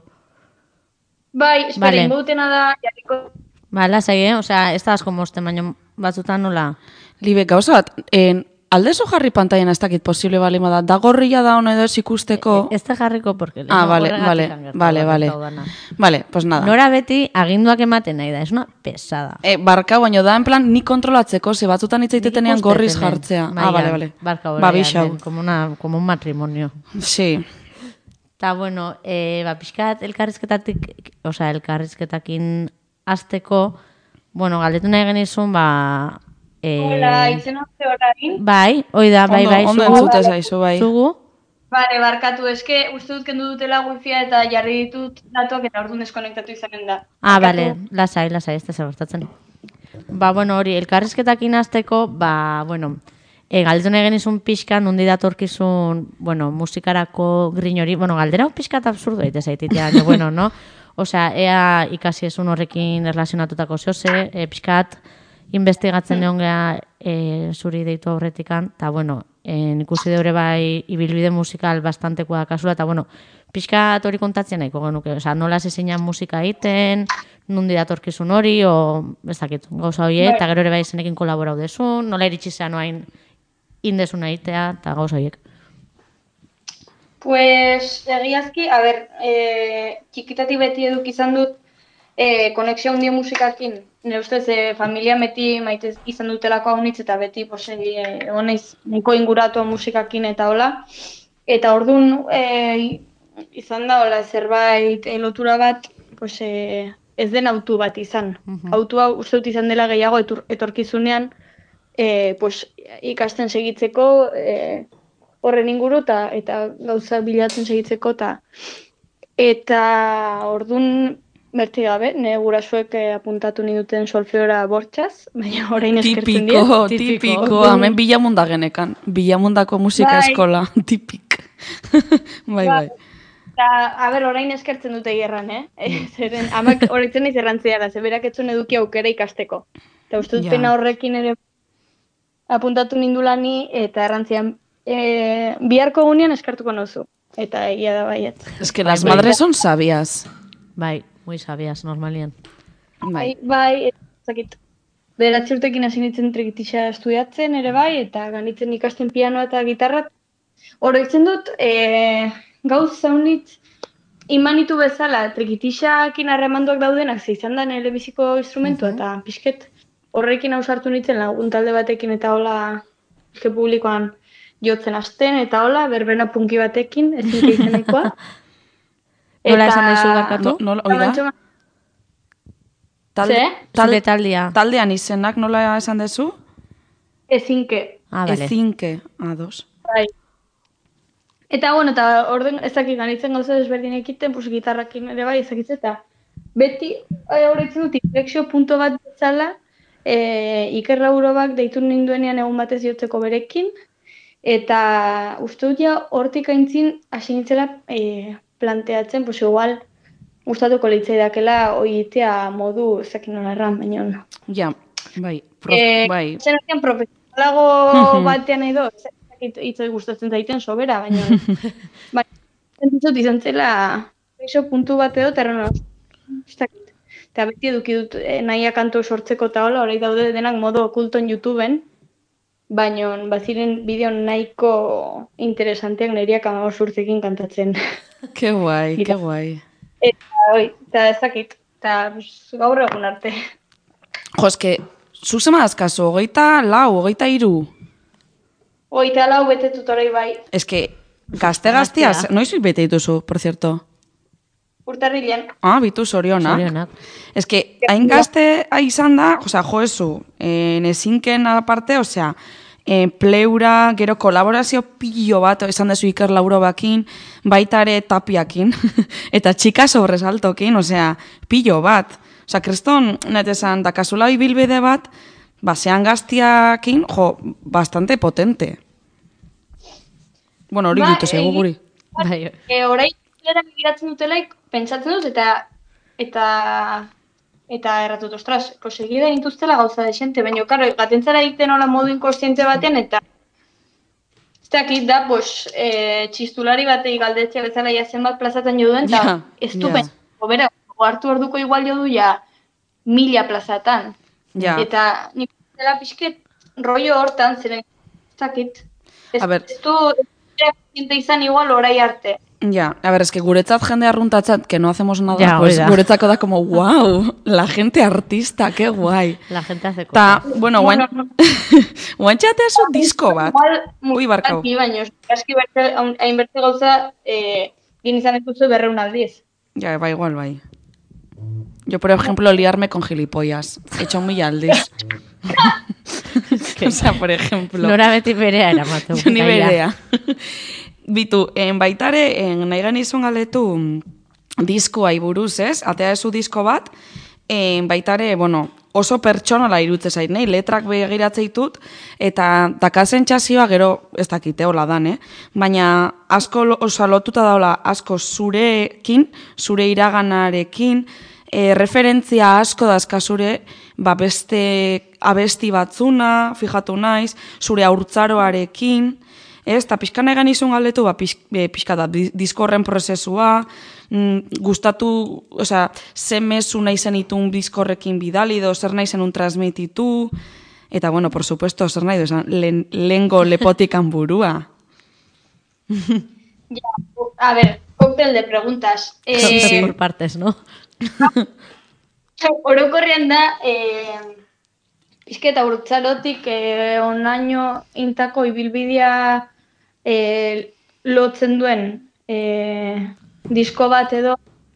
Speaker 4: Bai, espera, vale. Inbotena da, jarriko...
Speaker 1: Ba, lasai, eh? Osea, ez da asko mozten, baina batzutan nola...
Speaker 3: Libe, gauza bat, en... Aldezu jarri pantaian ez dakit posible bali da. Da gorria da hono edo ez ikusteko...
Speaker 1: Ez da jarriko, porque...
Speaker 3: Ah, vale, vale, vale, vale. Vale, pues nada.
Speaker 1: Nora beti aginduak ematen nahi da, es una pesada.
Speaker 3: Eh, barka, baino da, en plan, ni kontrolatzeko, ze batzutan itzaitetenean gorriz jartzea. Ah, vale, vale.
Speaker 1: Barka, ba, bixau. Como, una, como un matrimonio.
Speaker 3: Sí.
Speaker 1: Ta, bueno, eh, ba, pixkat elkarrizketatik, osea, elkarrizketakin azteko, bueno, galdetu nahi genizun, ba...
Speaker 4: Eh, Hola, itzen hori orain.
Speaker 1: Bai, hoi da, bai, bai,
Speaker 3: ondo,
Speaker 1: zugu.
Speaker 3: Ondo entzute zaizu, bai.
Speaker 1: Zugu?
Speaker 4: Bale, barkatu, eske uste dut kendu dutela wifia eta jarri ditut datuak eta orduan deskonektatu izanen da.
Speaker 1: Ah, bale, lasai, lasai, ez da zabortatzen. Ba, bueno, hori, elkarrizketakin azteko, ba, bueno, e, galdetu nahi genizun pixka, nundi datorkizun, bueno, musikarako grin hori, bueno, galdera hau pixka eta absurdo egite zaititea, bueno, no? Osea, ea ikasi esun horrekin erlazionatutako zehose, e, pixkat, investigatzen egon geha e, zuri deitu aurretikan, eta, bueno, e, ikusi deure bai ibilbide musikal bastantekoa da kasula, eta, bueno, pixkat hori kontatzen nahiko genuke, oza, nola zezinan musika egiten, nundi datorkizun hori, o, ez dakit, gauza hori, eta gero ere bai zenekin kolaborau desun, nola iritsi zean oain indezun egitea, eta gauza horiek.
Speaker 4: Pues, egiazki, a ber, e, txikitatik beti eduk izan dut, E, konexio handia musikakin, nire ustez, e, familia beti maite izan dutelako haunitz eta beti egon naiz nahiko inguratua musikakin eta hola. Eta orduan e, izan da hola zerbait e, lotura bat pues, e, ez den autu bat izan. Uh-huh. Autua uste dut izan dela gehiago etor, etorkizunean e, pues, ikasten segitzeko e, horren inguru eta, eta gauza bilatzen segitzeko eta eta orduan berti gabe, ne gurasuek eh, apuntatu ni duten solfeora bortxaz, baina orain eskertzen dira.
Speaker 3: Tipiko, tipiko, hemen bilamunda genekan, bilamundako musika bai. Eskola, tipik. bai, bai.
Speaker 4: Eta, a ber, orain eskertzen dute gerran, eh? Zeren, amak horretzen nahi zerrantziara, zeberak etzun eduki aukera ikasteko. Eta uste dut ja. Pena horrekin ere apuntatu nindulani, eta errantzian, e, biharko gunean eskertuko nauzu. Eta egia da baiet.
Speaker 3: Ez que las madres son sabias.
Speaker 1: Bai. Muy sabias, normalien.
Speaker 4: Bai, bai, ezakit. Bederatzi urtekin hasi nintzen trikitixa estudiatzen ere bai, eta ganitzen ikasten pianoa eta gitarra. Oroitzen dut, e, gauz zaunitz, imanitu bezala, trikitixakin harremanduak daudenak, ze izan da nire biziko instrumentua, uh-huh. Eta pixket horrekin hausartu nintzen lagun talde batekin eta hola, eske publikoan jotzen hasten, eta hola, berbena punki batekin, ezin izenekoa.
Speaker 1: Nola esan dezu barkatu?
Speaker 3: No, no, oida?
Speaker 1: Talde, talde taldea.
Speaker 3: Taldean izenak nola esan dezu?
Speaker 4: Ezinke.
Speaker 1: Ah, vale.
Speaker 3: Ezinke, ados.
Speaker 4: Bai. Eta, bueno, eta orden ezakit ganitzen gauza desberdin ekiten, pues, gitarrakin ere bai ezakitze, eta beti horretzen dut inflexio punto bat bezala, e, Iker Raurobak deitu ninduenean egun batez jotzeko berekin, eta uste dut ja hortik aintzin hasi nintzela, e, planteatzen, pues igual gustatuko litzaidakela oitea modu ezakin nola erran, baina.
Speaker 3: Ja, bai, prof,
Speaker 4: Eh,
Speaker 3: bai.
Speaker 4: Zer artean profesionalago batean edo, hitzoi gustatzen zaiten sobera, baina. Bai, entzut izan zela, iso puntu bat edo, terreno. Eta beti eduki dut eh, nahiak kantu sortzeko eta hola, horrei daude denak modo okulton YouTubeen, baina baziren bideo nahiko interesanteak niriak amabos urtekin kantatzen.
Speaker 3: Ke guai, ke guai.
Speaker 4: Eta, oi, eta ezakit, eta gaur egun arte.
Speaker 3: Jo, eske, zuzema azkazu, hogeita lau, hogeita iru.
Speaker 4: Hogeita lau betetut orai bai.
Speaker 3: Eske, gazte-gaztia, noiz bete dituzu, por cierto?
Speaker 4: Urtarrilean.
Speaker 3: Ah, bitu zorionak.
Speaker 1: Zorionak.
Speaker 3: Eske, hain gazte izan da, osea, jo ezu, eh, nezinken aparte, osea, eh, pleura, gero kolaborazio pilo bat, esan dezu Iker Lauro bakin, baita ere tapiakin, eta txika sobresaltokin, osea, pilo bat. Osea, kreston, net esan, dakazula ibilbide bat, basean gaztiakin, jo, bastante potente. Bueno, hori
Speaker 4: Ba,
Speaker 3: dut zego guri.
Speaker 1: Bai,
Speaker 4: E, orain lera begiratzen dutelaik, pentsatzen dut, eta eta eta erratut, ostras, prosegida intuztela gauza desente, baina, karo, gatentzara egiten hola modu inkostiente batean, eta ez dakit da, pues, e, txistulari batei galdetzea bezala ja zenbat plazatzen jo duen, eta
Speaker 3: Ja,
Speaker 4: ez du
Speaker 3: ja.
Speaker 4: pentsatu, bera, hartu orduko igual jo du ja mila plazatan.
Speaker 3: Ja.
Speaker 4: Eta nik dela pixket rollo hortan, ziren, ez dakit. Ez,
Speaker 3: A ber.
Speaker 4: ez du, ez du izan igual orai arte.
Speaker 3: Ja, a ver, es que guretzat jende arruntatzat, que no hacemos nada,
Speaker 1: Ja,
Speaker 3: pues
Speaker 1: hori da.
Speaker 3: guretzako da como, wow, la gente artista, qué guay.
Speaker 1: la gente hace
Speaker 3: Ta,
Speaker 1: cosas.
Speaker 3: bueno,
Speaker 4: Bueno,
Speaker 3: guan... guantxate zu disko bat.
Speaker 4: Igual,
Speaker 3: Ui, barkau.
Speaker 4: musicalki, baino, aski berte, hainberte gauza, eh, gin izan ez duzu berreun aldiz.
Speaker 3: Ja, ba, igual, bai. Yo, por ejemplo, liarme con gilipollas. He hecho un mil aldiz. O sea, por ejemplo.
Speaker 1: Nora beti berea eramatu.
Speaker 3: Yo ni
Speaker 1: gaia.
Speaker 3: berea. Bitu, en baitare, en nahi genizun galetu diskoa buruz, ez? Atea ezu disko bat, en baitare, bueno, oso pertsonala irutze zait, nahi, letrak begiratze ditut, eta dakazen txazioa gero, ez dakite, hola dan, eh? Baina asko, lo- osa, lotuta daula asko zurekin, zure iraganarekin, e, referentzia asko dazka zure, ba beste abesti batzuna, fijatu naiz, zure haurtzaroarekin, ez, eta pixka nahi ganizun galdetu, ba, pix, e, pixka da, di- diskorren prozesua, mm, gustatu, osea, ze mezu nahi zenitun diskorrekin bidali, edo zer nahi zenun transmititu, eta, bueno, por supuesto, zer nahi duzan, len, lengo lepotikan burua.
Speaker 4: Ya, a ver, cóctel de preguntas.
Speaker 1: Sí,
Speaker 4: Eh,
Speaker 1: por partes, ¿no?
Speaker 4: Orokorrean da, eh, pixketa urtzarotik eh, onaino intako ibilbidea eh, lotzen duen eh, disko bat edo,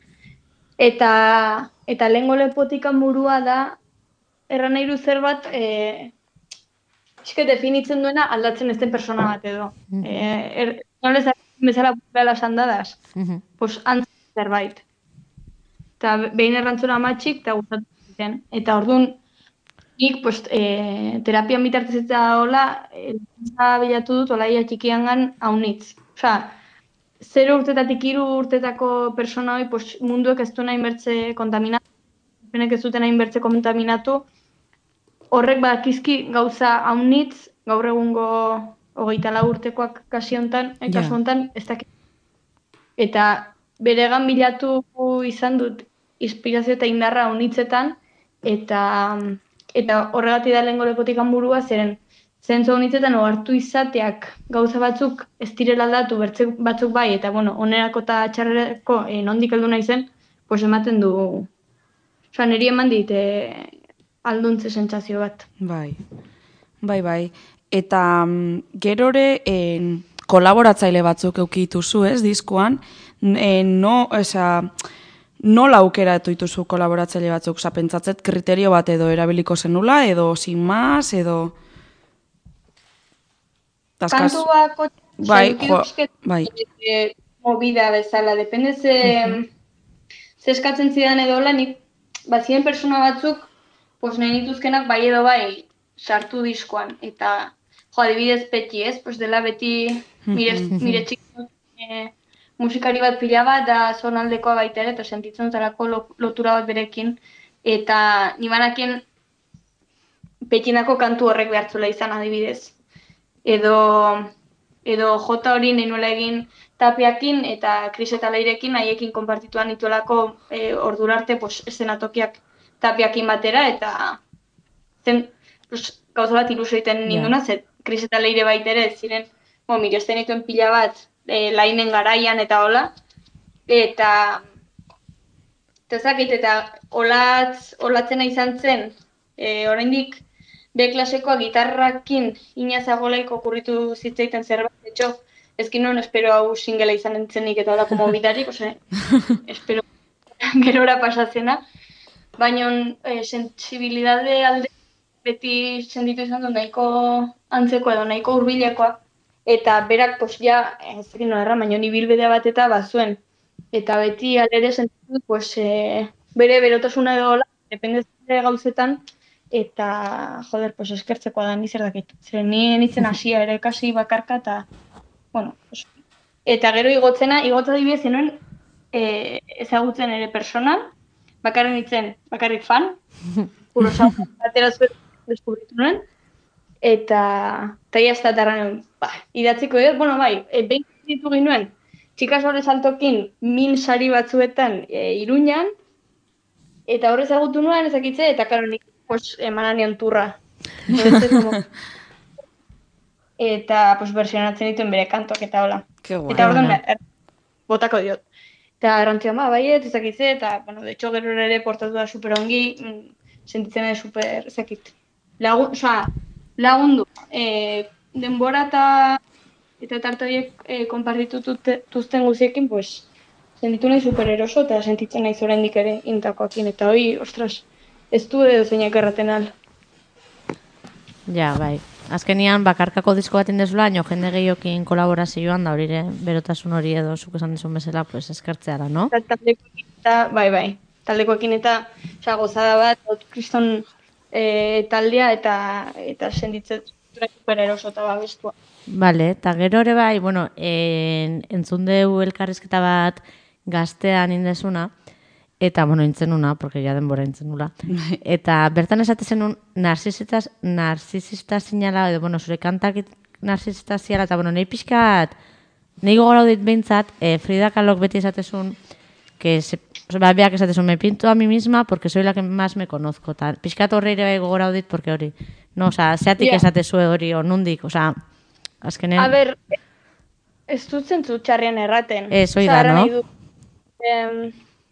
Speaker 4: eta, eta lehengo lepotikan burua da, erran nahi du zer bat, eh, pixket definitzen duena aldatzen ez den persona bat edo. Eh, er, nolez bezala bela sandadaz,
Speaker 1: Mhm.
Speaker 4: pues antz zerbait. Eta behin errantzuna amatxik, eta gustatu ziten. Eta orduan, nik, pues, e, terapian bitartez eta hola, e, bilatu dut, olaia txikiangan haunitz. Osa, zero urtetatik hiru urtetako persona hoi, pues, munduek ez duen hainbertze kontaminatu, benek ez duten hainbertze kontaminatu, horrek badakizki gauza haunitz, gaur egungo hogeita lau urtekoak kasi hontan,
Speaker 3: Ja.
Speaker 4: kasu hontan, ez dakit. Eta beregan bilatu izan dut inspirazio eta indarra honitzetan, eta eta horregatik da lehengo lepotikan burua, zeren zentzu honitzetan ohartu izateak gauza batzuk ez direla aldatu, bertze batzuk bai, eta bueno, onerako eta txarrerako eh, nondik heldu naizen, pues ematen du, osea, niri eman dit eh, alduntze sentsazio bat.
Speaker 3: Bai, bai, bai. Eta mm, gerore en, kolaboratzaile batzuk eukituzu, ez, diskoan, en, no, esa, nola aukeratu dituzu kolaboratzaile batzuk? Osa, pentsatzet kriterio bat edo erabiliko zenula, edo sin más, edo... Taskaz-
Speaker 4: Kantu bako
Speaker 3: Bai, jo, bai.
Speaker 4: e, movida bezala, depende ze, ze eskatzen zidan edo hola, nik bazien persona batzuk, pues nahi nituzkenak bai edo bai sartu diskoan, eta jo, adibidez Peti, ez? Pues dela beti mire, mire txik e, musikari bat pila bat da zonaldekoa baita ere, eta sentitzen zelako lotura bat berekin, eta nibanakien pekinako kantu horrek behartzula izan adibidez. Edo, edo jota hori nahi nuela egin Tapiakin eta Kris eta Leirekin haiekin konpartituan nituelako e, ordurarte pues, eszenatokiak Tapiakin batera, eta zen pues, gauza bat ilusio egiten ninduna, yeah. Zet Kris eta Leire baitere ziren, bo, miresten dituen pila bat, e, lainen garaian eta hola, eta ezakit, eta olatz, olatzena izan zen, e, oraindik B klasekoa gitarrakin inazagolaik okurritu zitzaiten zerbait, etxo, ezkin nuen espero hau singela izan entzenik eta holako mobidarik, ose, espero gerora pasatzena, baina e, sensibilidade alde beti senditu izan du nahiko antzeko edo nahiko hurbilekoa, eta berak, pues, ja, ez egin no erra, baina ibilbidea bat eta bazuen. Eta beti alere sentitu, pues, e, bere berotasuna edo hola, dependezia gauzetan, eta, joder, pues, eskertzekoa da, nizer dakit. Zeren ni nintzen hasia ere kasi bakarka, eta, bueno, pues, eta gero igotzena, igotza dibidez zenuen e, ezagutzen ere personal, bakarrik nintzen, bakarrik fan, Kurosawa batera zuen deskubritu nuen, eta eta ia estatarra ba, idatziko dut, bueno, bai, e, behin ditu ginuen, txikas horrez altokin mil sari batzuetan e, Iruñan, eta horrez agutu nuen ezakitze, eta karo nik pues, emananean turra. Eta pues, versionatzen dituen bere kantoak eta hola. Eta orduan er, botako diot. Eta errantzia ma, baiet, ezakitze, eta, bueno, de hecho, gero ere portatu da super ongi, sentitzen da super, ezakit. Lagun, oza, lagundu. E, denbora eta eta tarte horiek e, konpartitutuzten guziekin, pues, sentitu nahi super eroso eta sentitzen nahi oraindik ere intakoakin. Eta hori, ostras, ez du edo zeinak erraten al.
Speaker 1: Ja, bai. Azkenian, bakarkako disko bat indezula, nio jende gehiokin kolaborazioan, da hori berotasun hori edo zuk esan dizun bezala, pues, eskertzeara, no?
Speaker 4: Taldekoekin eta, bai, bai. Taldekoekin eta, oza, gozada bat, kriston e, taldea eta eta sentitzen super eroso eta babestua.
Speaker 1: Bale, eta gero ere bai, bueno, en, entzun deu elkarrizketa bat gaztean indezuna, eta, bueno, intzenuna, porque ya denbora intzenula. Eta bertan esate zenun narzisista, narzisista zinala, edo, bueno, zure kantak narzisista ziala, eta, bueno, nahi pixkat, nahi gogora dit behintzat, eh, Frida Kahlok beti esatezun, que se, ba, beak esatezun, me pinto a mi misma porque soy la que más me conozco, eta pixkat horre ere bai gogora dit, porque hori, no, oza, zeatik yeah. esatezue hori, o nundik, oza, azkenen...
Speaker 4: A ber, ez dut zentzu txarrian erraten.
Speaker 1: Ez, hoi da, no?
Speaker 4: Du, em,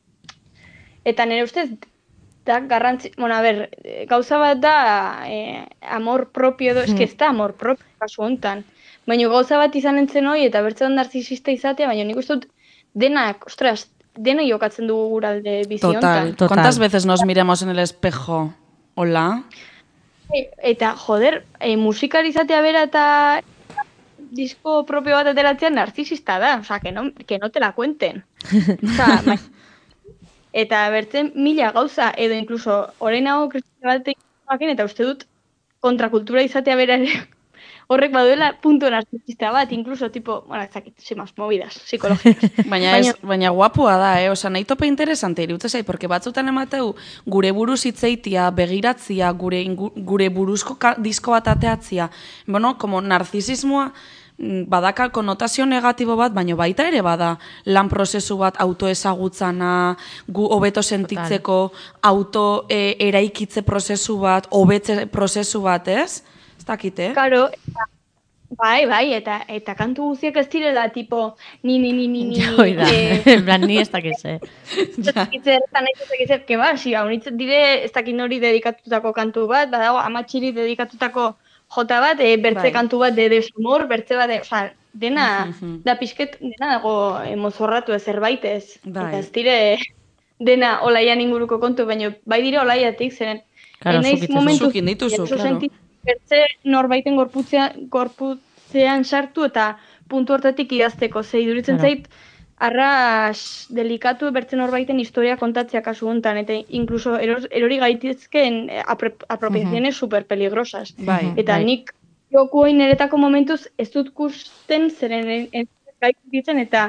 Speaker 4: Eta nire ustez, da garrantzi... Bueno, a ber, gauza bat da eh, amor propio edo, eski ez da amor propio kasu honetan. Baina gauza bat izan entzen hori eta bertzean narzisista izatea, baina nik uste dut denak, ostras, dena jokatzen dugu guralde bizi honetan.
Speaker 3: Total, ¿cuántas veces nos miremos en el espejo? Hola?
Speaker 4: Eta, joder, eh, musikari izatea bera eta disko propio bat ateratzea narzisista da, o sea, que no, que no te la cuenten. O sea, eta bertzen mila gauza, edo inkluso orain hau kristina batek eta uste dut kontrakultura izatea bera ere horrek baduela punto narzisista bat, inkluso tipo, bueno, ezakit, simas, movidas psikologikas.
Speaker 3: baina, ez, baina guapua da, eh? Osa, nahi tope interesante irutze zait, porque batzutan emateu gure buruz hitzeitia, begiratzia, gure, gure buruzko ka, disko bat ateatzia, bueno, como narzisismoa, badaka konotazio negatibo bat, baina baita ere bada lan prozesu bat autoezagutzana, gu hobeto sentitzeko, auto e, eraikitze prozesu bat, hobetze prozesu bat, ez? Ez dakite?
Speaker 4: Karo, bai, bai, eta eta kantu guztiak ez direla, tipo, ni, ni, ni, ni, ni,
Speaker 1: Joi da, en plan, ni ez dakize.
Speaker 4: Ez dakize, ez dakize, que ba, si, hau dire, ez dakin hori dedikatutako kantu bat, badago, amatxiri dedikatutako jota bat, e, bertze bai. Kantu bat de desumor, bertze bat, de, oza, dena, da pixket, dena dago mozorratu ez zerbaitez. Bai. Eta ez dire, dena olaian inguruko kontu, baina bai dire olaiatik, zeren,
Speaker 3: claro, enaiz momentu, dituzu, claro.
Speaker 4: Bertze norbaiten gorputzean, gorputzean sartu eta puntu hortatik idazteko, ze iduritzen claro. Zait, arras delikatu bertzen horbaiten historia kontatzea kasu hontan, eta inkluso eror, erori gaitizken apropiaziones uh-huh. super peligrosas.
Speaker 3: Bai,
Speaker 4: eta
Speaker 3: bai.
Speaker 4: Nik joku hain eretako momentuz ez dut kusten zeren gaititzen eta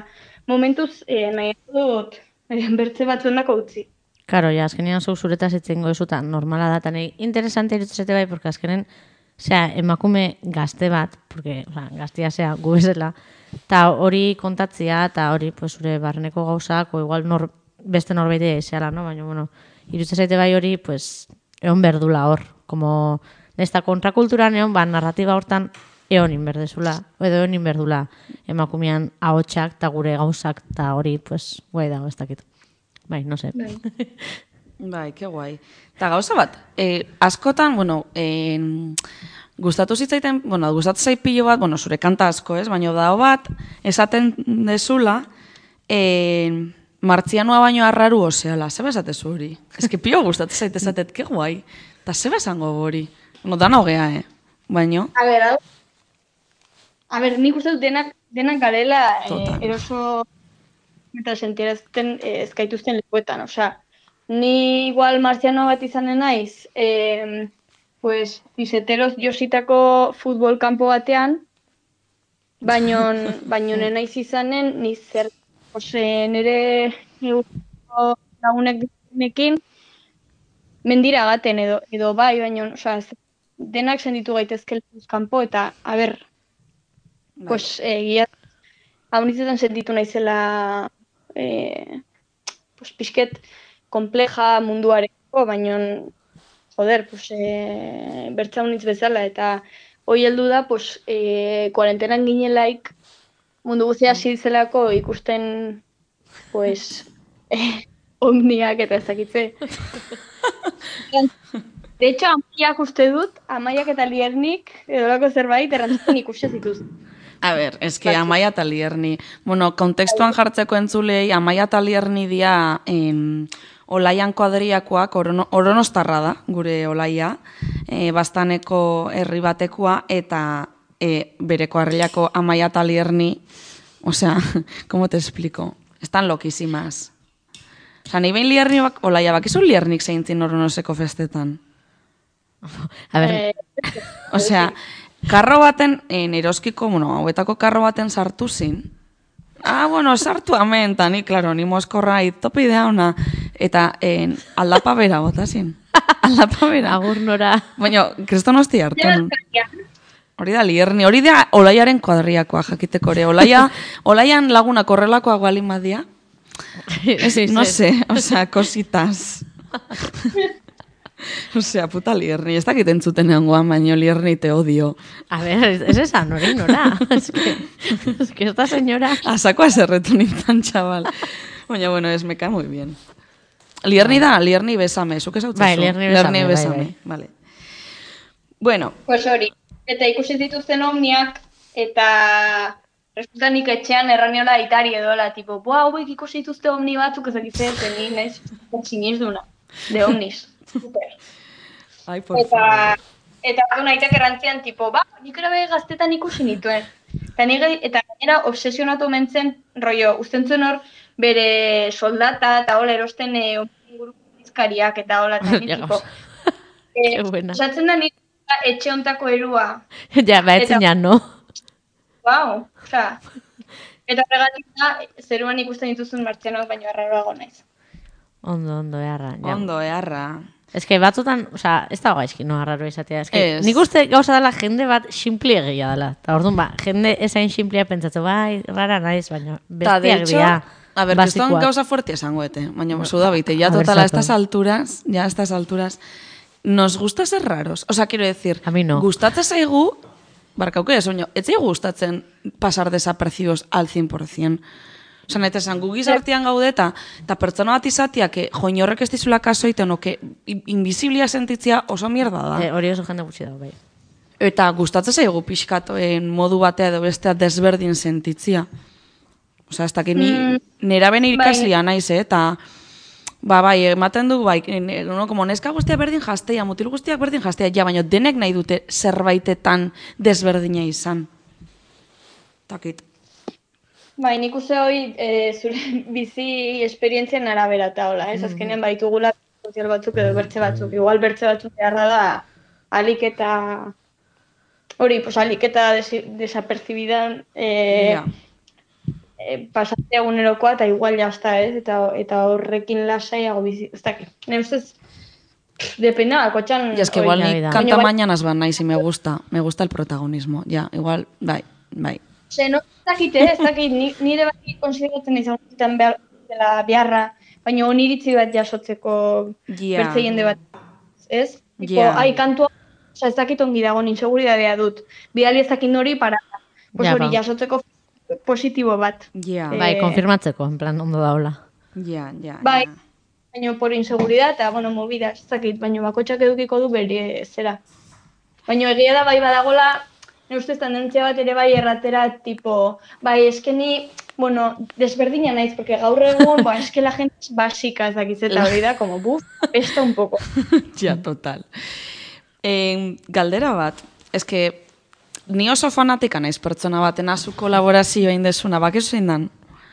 Speaker 4: momentuz eh, nahi dut eh, bertze batzuendako utzi.
Speaker 1: Karo, ja, azkenean zuk zuretaz etzengo ezuta normala da, eta nahi interesante irutzete bai, porque azkenen, osea, emakume gazte bat, porque, osea, gaztia zea, gu bezala, eta hori kontatzia, eta hori, pues, zure barreneko gauzak, o igual nor, beste norbeite zehala, no? Baina, bueno, irutzete zaite bai hori, pues, egon berdula hor, como, nesta kontrakulturan egon, ba, narratiba hortan, egon inberdezula, edo egon inberdula emakumean ahotsak, eta gure gauzak, eta hori, pues, guai dago, ez dakit. Bai, no sé.
Speaker 3: Bai, que guai. Eta gauza bat, eh, askotan, bueno, eh, gustatu zitzaiten, bueno, gustatu zait pilo bat, bueno, zure kanta asko, ez? Baina dao bat, esaten dezula, eh, martzianoa baino arraru oseala, zeba esatezu hori? Ez que pilo gustatu zait esatet, que guai. Eta zeba esango hori? Bueno, dana hogea, eh? Baino?
Speaker 4: A ber, hau. A ber, nik uste dut denak, denak garela eh, eroso eta sentierazten eh, ezkaituzten lekuetan, osea, ni igual marziano bat izanen naiz, eh, pues, izeteroz jositako futbol kanpo batean, baino, baino naiz izanen, ni zer, ose, nire lagunek dizunekin, mendira gaten edo, edo bai, baino, osea, denak senditu gaitezke kanpo eta, a ber, pues, egia, hau nintzetan sentitu naizela, eh, pues, pixket kompleja munduareko, baina, joder, pues, eh, bertza unitz bezala, eta hoi heldu da, pues, eh, kuarentenan ginelaik, mundu guztia hasi zelako ikusten, pues, eh, omniak eta ezakitze. De hecho, amaiak uste dut, amaiak eta liernik, edolako zerbait, errantzuten ikusi zituz.
Speaker 3: A ber, eski Amaia eta Lierni. Bueno, kontekstuan jartzeko entzulei, Amaia eta Lierni dia en, Olaian kuadriakoak, Oronostarra da, gure Olaia, e, bastaneko herri batekoa, eta e, bere kuadrilako Amaia eta Lierni, osea, ¿cómo te explico? Están loquísimas. Osa, nahi behin Lierni bak, Olaia, bakizu Liernik zeintzin Oronoseko festetan?
Speaker 1: A ber,
Speaker 3: osea, karro baten, en eroskiko, bueno, hauetako karro baten sartu zin. Ah, bueno, sartu amen, eta ni, klaro, ni moskorra itope idea ona. Eta en, aldapa bera bota zin. Aldapa bera.
Speaker 1: Agur nora.
Speaker 3: Baina, kriston hosti hartu. Hori da Lierni, hori da Olaiaren kuadriakoa jakiteko ere. Olaia, Olaian lagunak horrelakoa gualin badia. Es, no sé, o sea, cositas. Osea, puta Lierni, ez dakit entzuten egon guan, baino Lierni te odio.
Speaker 1: A ver, ez esan, hori nora. Es que, es que esta señora...
Speaker 3: Asako aserretu nintzen, chaval. Baina, bueno, es me cae muy bien. Lierni da, Lierni besame, zuk ez hau
Speaker 1: Bai, Lierni besame,
Speaker 3: Lierni besame.
Speaker 1: bai, bai.
Speaker 3: Vale. Bueno.
Speaker 4: Pues hori, eta ikusi dituzten omniak, eta... Resulta nik etxean erraniola itari edola, tipo, boa, hauek ikusi dituzte omni batzuk ezakitze, teni, nahiz, sinizduna, de omnis. Super.
Speaker 3: Ai, por
Speaker 4: eta,
Speaker 3: favor.
Speaker 4: Eta ordu nahitek errantzian, tipo, ba, nik erabe gaztetan ikusi nituen. Eta, nire, eta gainera obsesionatu mentzen, rollo, usten zuen hor, bere soldata, eta hola erosten e, inguruko izkariak, eta hola, eta nire, tipo.
Speaker 1: Qué buena.
Speaker 4: Osatzen da nire etxe ontako erua.
Speaker 1: Ja, ba, etzinean, no?
Speaker 4: Wow, osea. Eta horregatik da, zeruan ikusten dituzun martzianoak baino arraroago naiz.
Speaker 1: Ondo, ondo, eharra. Ja.
Speaker 3: Ondo, eharra.
Speaker 1: Ez que batzutan, oza, ez da gaizki, no, arraro izatea. Ez que,
Speaker 3: Ez.
Speaker 1: nik uste gauza dela jende bat simple egia dela. Eta orduan, ba, jende esain simplea pentsatu, bai, rara naiz, baina
Speaker 3: Ta, de
Speaker 1: bestiak
Speaker 3: hecho,
Speaker 1: dira.
Speaker 3: a ver, kriston
Speaker 1: basikoak.
Speaker 3: gauza fuerte esangoete. Baina, su da, beite, ya
Speaker 1: A ver,
Speaker 3: total, a
Speaker 1: saco.
Speaker 3: estas alturas, ya a estas alturas, nos gusta ser raros. O sea, quiero decir,
Speaker 1: A mí no.
Speaker 3: gustatzen zaigu, barkauke esoño, ez zaigu gustatzen pasar desapercibidos al cien por cien. Osa, nahi esan, gu gizartean gaudeta, eta pertsona bat izatiak, join horrek ez dizula kaso iten, oke, invisiblia sentitzia oso mierda da.
Speaker 1: Eh, hori oso jende gutxi dago, bai.
Speaker 3: Eta gustatzen zaigu pixkatoen modu batea edo bestea desberdin sentitzia. Osa, ez dakit ni
Speaker 4: Mm,
Speaker 3: neraben ikaslia
Speaker 4: bai.
Speaker 3: naiz, eh, eta ba, bai, ematen du, bai, no, como neska guztia berdin jastea, mutil guztiak berdin jastea, ja, baina denek nahi dute zerbaitetan desberdina izan. Takit.
Speaker 4: Bai, nik uste hori e, zure bizi esperientzien arabera eta hola, ez? Azkenean baitugula sozial batzuk edo bertze batzuk. Igual bertze batzuk beharra da alik eta hori, pues alik eta des, desapercibidan e,
Speaker 3: Ja.
Speaker 4: e, pasatzea egunerokoa, eta igual jazta, ez? Eta, eta horrekin lasaiago bizi, ez dakit. Ne ustez, depende, kotxan...
Speaker 3: Ya, es que igual ni canta mañanas van naiz y me gusta, me gusta el protagonismo. Ya, igual, bai, bai.
Speaker 4: Se, no, ez dakit, ez dakit, nire bai konsideratzen izan zitan behar, dela beharra, baina oniritzi bat jasotzeko
Speaker 3: yeah.
Speaker 4: bertze jende bat, ez? Tipo,
Speaker 3: Yeah.
Speaker 4: ai, kantua, oza, ez dakit ongi dago, inseguridadea dut. Bidali ez dakit nori para, pues
Speaker 1: Ja,
Speaker 4: hori
Speaker 1: ba.
Speaker 4: jasotzeko positibo bat.
Speaker 3: Yeah.
Speaker 4: Eh,
Speaker 1: Bai, konfirmatzeko, en plan, ondo daula.
Speaker 3: Ja, ja,
Speaker 4: Bai,
Speaker 3: ja.
Speaker 4: baina por inseguridad eta, bueno, movida, ez dakit, baina bakotxak edukiko du bere zera. Baina egia da bai badagola, ne ustez tendentzia bat ere bai erratera, tipo, bai, eskeni, bueno, desberdina naiz, porque gaur egun, ba, eske la gente es básica, ez dakiz, eta hori da, como, buf, pesta un poco.
Speaker 3: Ja, total. Eh, galdera bat, eske, ni oso fanatika naiz pertsona baten azu kolaborazio egin desuna, bakizu zein dan?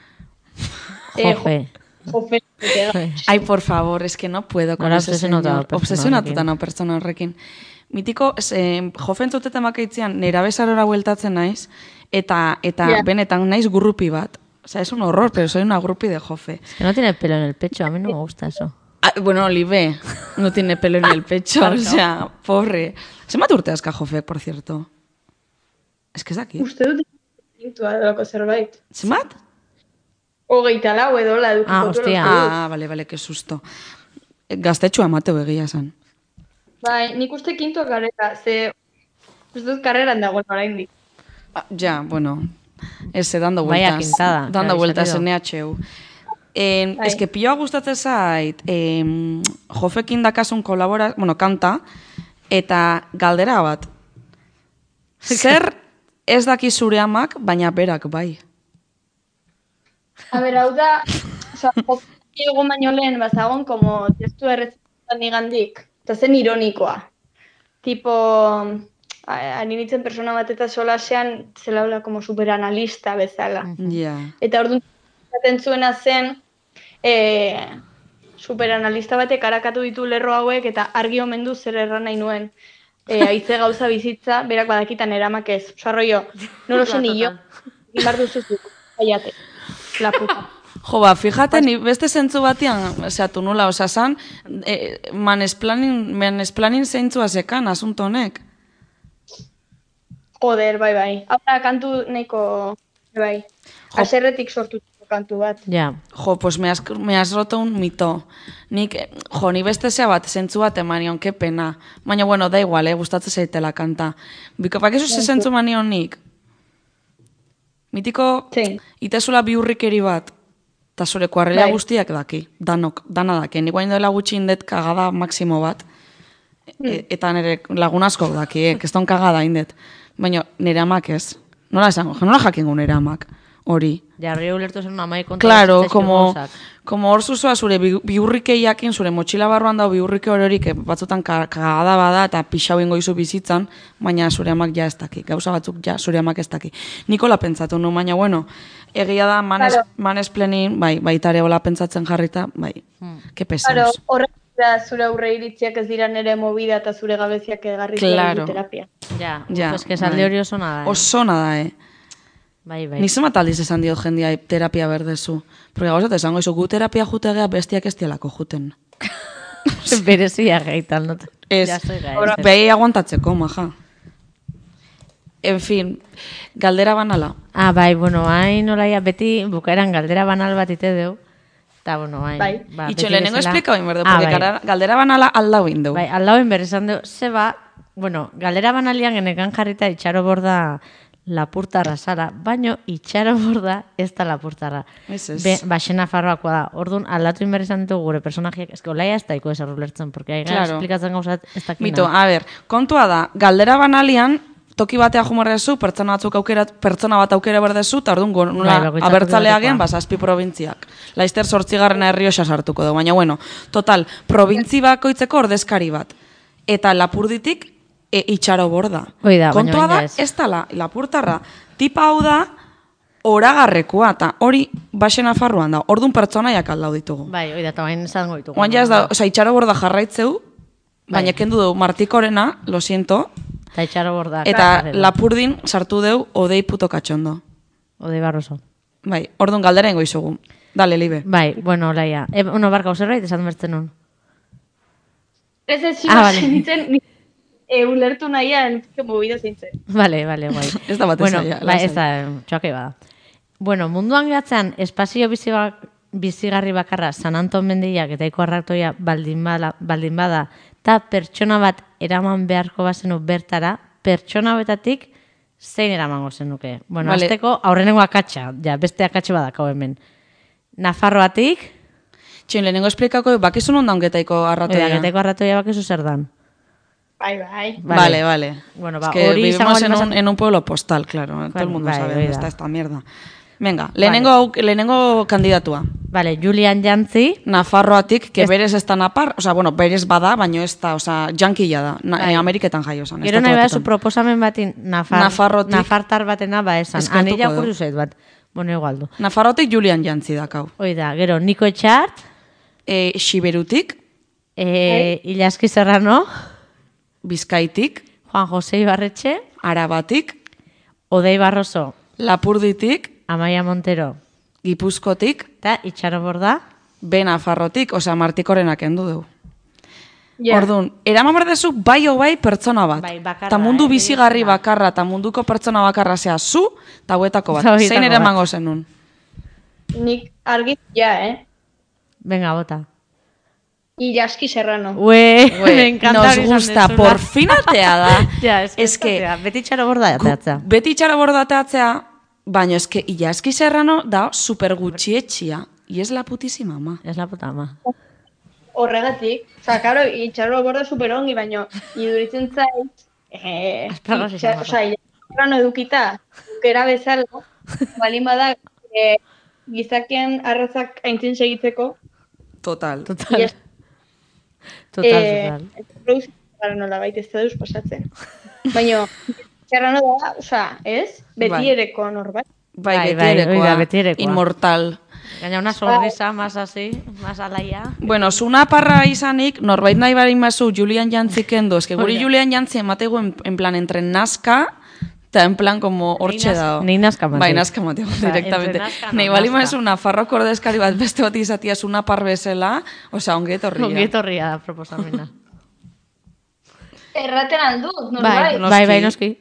Speaker 4: Eh,
Speaker 1: Jofe.
Speaker 4: Jofe,
Speaker 1: Jofe.
Speaker 3: Ai, por favor, es que no puedo con
Speaker 1: Nola
Speaker 3: ese
Speaker 1: obsesionatuta
Speaker 3: señor.
Speaker 1: pertsona
Speaker 3: Obsesionatuta
Speaker 1: horrekin.
Speaker 3: nao pertsona horrekin. Mitiko, eh, jofe entzuteten bakaitzean, nera bezarora bueltatzen naiz, eta, eta
Speaker 4: Ja.
Speaker 3: benetan naiz grupi bat. O sea, es un horror, pero soy una grupi de jofe.
Speaker 1: Que no tiene pelo en el pecho, a mí no me gusta eso.
Speaker 3: Ah, bueno, Olive, no tiene pelo en el pecho, o sea, pobre. Zenbat urte azka jofek, por cierto? Es que ez dakit.
Speaker 4: uste dut ditua delako zerbait.
Speaker 3: Zenbat?
Speaker 4: Hogeita lau edo la edukiko
Speaker 1: Ah,
Speaker 4: duela
Speaker 1: hostia.
Speaker 4: uste dut.
Speaker 3: Ah, vale, vale, que susto. Gaztetxua emateu egia esan.
Speaker 4: Bai, nik uste kinto karrera, ze uste dut karreran dagoen oraindik.
Speaker 3: Ah, ja, bueno, ese dando
Speaker 1: Vaya
Speaker 3: vueltas.
Speaker 1: quintada, que
Speaker 3: Dando
Speaker 1: habéis
Speaker 3: vueltas
Speaker 1: salido.
Speaker 3: en E H U. Eh,
Speaker 4: Bai.
Speaker 3: es que pioa gustatzen zait, eh, jofekin dakasun kolabora, bueno, kanta, eta galdera bat. Zer ez daki zure amak, baina berak bai.
Speaker 4: A ber, hau da, oza, joki egon baino lehen, bazagon, como testu errezetan nigandik, eta zen ironikoa. Tipo, ari nintzen persona bat eta solasean, zela hola, como superanalista bezala.
Speaker 3: Ja.
Speaker 4: Eta orduan, zaten zuena zen, e, superanalista batek arakatu ditu lerro hauek, eta argi omen du zer erran nahi nuen. E, aize gauza bizitza, berak badakitan eramak ez. Osa, rollo, no lo sé ni yo, egin behar duzuzuk, aiate, la puta.
Speaker 3: Jo, ba, fíjate, ni beste zentzu batian, osea, tu nula, osea, san, eh, manesplanin, manesplanin zeintzua zekan, asunto honek.
Speaker 4: Joder, bai, bai. Hau da, kantu nahiko, bai, aserretik sortutako kantu bat.
Speaker 1: Ja.
Speaker 3: Jo, pues me has, me has roto un mito. Nik, eh, jo, ni beste zea bat, zentzu bat emanion, ke pena. Baina, bueno, da igual, eh, gustatzen zaitela kanta. Biko, bakizu ze zentzu manion nik? Mitiko,
Speaker 4: Zein?
Speaker 3: itezula biurrikeri bat, eta zure kuarrela
Speaker 4: Bai.
Speaker 3: guztiak daki, danok, dana daki. Nik guain dela gutxi indet kagada maksimo bat, e, eta nire lagun askok daki, eh, keston kagada indet. Baina nire amak ez. Nola esango, nola jakingo nire amak, hori.
Speaker 1: Jarri ulertu zen amai kontra.
Speaker 3: Claro, como, como hor zuzua zure bi- biurrikeiakin, zure motxila barruan dago biurrike hororik, eh, batzutan ka- kagada bada eta pixau ingo izu bizitzan, baina zure amak ja ez daki, gauza batzuk ja zure amak ez daki. Nikola pentsatu nu, baina bueno, egia da manes,
Speaker 4: Claro.
Speaker 3: manesplenin, bai, baitare hola pentsatzen jarrita, bai, ke
Speaker 4: Claro,
Speaker 3: pesaus.
Speaker 4: horrek da zure aurre iritziak ez dira nire movida eta zure gabeziak egarri
Speaker 3: Claro.
Speaker 4: terapia.
Speaker 1: Ja,
Speaker 3: Ja,
Speaker 1: pues que esaldi
Speaker 3: bai.
Speaker 1: hori oso nada, eh?
Speaker 3: Oso nada, eh.
Speaker 1: Bai, bai.
Speaker 3: Nik zemat aldiz esan diot jendia terapia berdezu. Porque gauzat esango izu, gu terapia jutegea bestiak ez dialako juten.
Speaker 1: Berezia gaitan, no?
Speaker 3: Ez,
Speaker 1: Ja soy gai.
Speaker 3: behi aguantatzeko, maja. En fin, galdera banala.
Speaker 1: Ah, bai, bueno, hain nolaia beti bukaeran galdera banal bat ite deu. Eta, bueno, hain...
Speaker 4: Bai.
Speaker 1: Ba,
Speaker 3: Itxo,
Speaker 1: beti
Speaker 3: lehenengo
Speaker 1: bezala-
Speaker 3: esplika bain berdu,
Speaker 1: Ah,
Speaker 3: porque
Speaker 1: bai.
Speaker 3: gara- galdera banala aldau indeu.
Speaker 1: Bai, aldauen berezan du, zeba, bueno, galdera banalian genekan jarrita itxaro borda lapurtarra zara, baino itxaro borda ez da lapurtarra.
Speaker 3: Ez ez.
Speaker 1: Be, baxena farroakoa da. Orduan, aldatu inberezan ditu gure personajiak, eske olaia ez daiko ez ulertzen, porque aiga
Speaker 3: Claro.
Speaker 1: esplikatzen gauzat ez dakina.
Speaker 3: Mito, a ber, kontua da, galdera banalian, toki batea jumorrezu, pertsona batzuk aukera, pertsona bat aukera berdezu, eta orduan go- nola
Speaker 1: Bai, bakoitzak
Speaker 3: abertzaleagen,
Speaker 1: ordua
Speaker 3: ba, zazpi probintziak. Laizter sortzigarrena Errioxa sartuko du, baina bueno, total, probintzi bakoitzeko ordezkari bat. Eta lapurditik e, itxaro borda.
Speaker 1: Hoi da, baina
Speaker 3: kontua da,
Speaker 1: baina ez.
Speaker 3: ez da la, lapurtarra, tipa hau da, oragarrekoa, eta hori baxen afarruan da, orduan pertsonaiak aldau ditugu.
Speaker 1: Bai, oida, eta bain esango ditugu.
Speaker 3: Oan ja ez da, oza, itxaro borda jarraitzeu, baina
Speaker 1: Bai.
Speaker 3: kendu du Martikorena, lo siento,
Speaker 1: Eta itxaro borda.
Speaker 3: eta lapurdin sartu deu odei puto katxondo.
Speaker 1: Ode barroso.
Speaker 3: Bai, orduan galdera ingo izugu. Dale, Libe.
Speaker 1: Bai, bueno, laia. E, bueno, barka, zerbait esan bertzen nun.
Speaker 4: Ez ez
Speaker 1: Ah, vale.
Speaker 4: nintzen, e, ulertu nahian, que movido zintzen.
Speaker 1: Vale, vale, guai.
Speaker 3: Ez da bat
Speaker 1: bueno,
Speaker 3: ezaia.
Speaker 1: bai, ez da, txoake bada. Bueno, munduan gehatzean, espazio bizi bak, bizigarri bakarra San Anton mendiak eta iko arraktoia baldin bada, baldin bada, eta pertsona bat eraman beharko bazenu bertara, pertsona betatik zein eramango zenuke. Bueno,
Speaker 3: Vale.
Speaker 1: azteko aurrenengo akatsa, ja, beste akatxe badakau hemen. Nafarroatik,
Speaker 3: Txin, lehenengo esplikako, bakizu non daun getaiko arratoia.
Speaker 1: oida, getaiko arraktoia bakizu zer dan.
Speaker 4: Bai, bai.
Speaker 3: Vale, vale.
Speaker 1: Bueno, ba,
Speaker 3: es que
Speaker 1: hori izango
Speaker 3: vivimos en
Speaker 1: baldin
Speaker 3: un, en un pueblo postal, claro. Todo el mundo
Speaker 1: bai,
Speaker 3: sabe
Speaker 1: hori
Speaker 3: dónde
Speaker 1: da.
Speaker 3: está esta mierda. Venga, lehenengo, vale. lehenengo kandidatua.
Speaker 1: Vale, Julian Jantzi,
Speaker 3: Nafarroatik, que
Speaker 1: Ez-
Speaker 3: berez ez da napar, o sea, bueno, berez bada, baino ez da, o sea, jankilla da, na,
Speaker 1: Bai.
Speaker 3: eh, Ameriketan jaio zan.
Speaker 1: gero nahi badazu proposamen batin Nafar,
Speaker 3: Nafarrotik.
Speaker 1: Nafartar batena ba esan.
Speaker 3: Eskatuko
Speaker 1: Anila
Speaker 3: du.
Speaker 1: kurdu zait bat. Bueno, igual du.
Speaker 3: Nafarrotik Julian Jantzi dakau.
Speaker 1: Hoi da, gero Niko Etxart,
Speaker 3: E, Xiberutik,
Speaker 1: e, Ilaski Serrano,
Speaker 3: Bizkaitik,
Speaker 1: Juan Jose Ibarretxe,
Speaker 3: Arabatik,
Speaker 1: Odei Barroso,
Speaker 3: Lapurditik,
Speaker 1: Amaia Montero,
Speaker 3: Gipuzkotik,
Speaker 1: eta Itxaro Borda,
Speaker 3: be Nafarrotik, osea, Martikorenak endu dugu.
Speaker 4: Ja.
Speaker 3: Orduan, eraman behar dezu bai o bai pertsona bat.
Speaker 1: Bai, bakarra,
Speaker 3: Ta mundu
Speaker 1: eh,
Speaker 3: bizigarri
Speaker 1: gehiago.
Speaker 3: bakarra, eta munduko pertsona bakarra zea zu, eta huetako bat.
Speaker 1: Ta horietako
Speaker 3: Zein
Speaker 1: bat.
Speaker 3: eramango zenun?
Speaker 4: Nik argit ja, eh?
Speaker 1: venga, bota.
Speaker 4: Ilaski Serrano.
Speaker 1: Ue,
Speaker 3: Ue,
Speaker 1: me encanta
Speaker 3: nos
Speaker 1: hori esan
Speaker 3: gusta,
Speaker 1: dezula.
Speaker 3: por fin atea da.
Speaker 1: Ja, es que,
Speaker 3: Es que-
Speaker 1: eskatzea, beti Itxaro Borda jateatza.
Speaker 3: Beti itxara bordateatzea, baina eske Ilaski Serrano da super gutxietxia. Y es la putísima ama.
Speaker 1: Es la puta ama.
Speaker 4: Horregatik, oza, karo, itxarro borda superongi, baino, iduritzen zait, eh,
Speaker 1: Aspergas
Speaker 4: itxa-
Speaker 1: izan
Speaker 4: oza, Serrano edukita, ukera bezala, balin bada, eh, gizakian arrazak aintzin segitzeko,
Speaker 3: Total.
Speaker 1: Total,
Speaker 4: Yes.
Speaker 1: total,
Speaker 4: eh,
Speaker 1: total.
Speaker 4: Produz, gara nola baita ez da duz pasatzen. Baina, Serrano da, oza, ez? Beti
Speaker 3: Bai.
Speaker 4: ereko norbait.
Speaker 3: Bai,
Speaker 1: Bai,
Speaker 3: beti
Speaker 1: bai, hori da,
Speaker 3: erekoa.
Speaker 1: betierekoa.
Speaker 3: Inmortal.
Speaker 1: Gaina una sonrisa más así, más alaia.
Speaker 3: Bueno, zuna parra izanik, norbait nahi barin mazu Julian Jantzi kendo, eske guri
Speaker 1: Hori da.
Speaker 3: Julian Jantzi emategu en, en plan entre nazka, eta en plan como hortxe
Speaker 1: Nei naz-
Speaker 3: dao.
Speaker 1: nei nazka mateu.
Speaker 3: Bai, nazka mategu,
Speaker 1: Ba,
Speaker 3: directamente.
Speaker 1: entre nazka,
Speaker 3: Nei
Speaker 1: no,
Speaker 3: bali
Speaker 1: nazka.
Speaker 3: mazu Nafarroko ordezkari bat beste bat izatia zuna par bezala, osea, ongi etorria.
Speaker 1: Ongi etorria da proposamena.
Speaker 4: Erraten aldu,
Speaker 1: bai,
Speaker 4: norbait.
Speaker 3: noski.
Speaker 1: bai, bai, noski.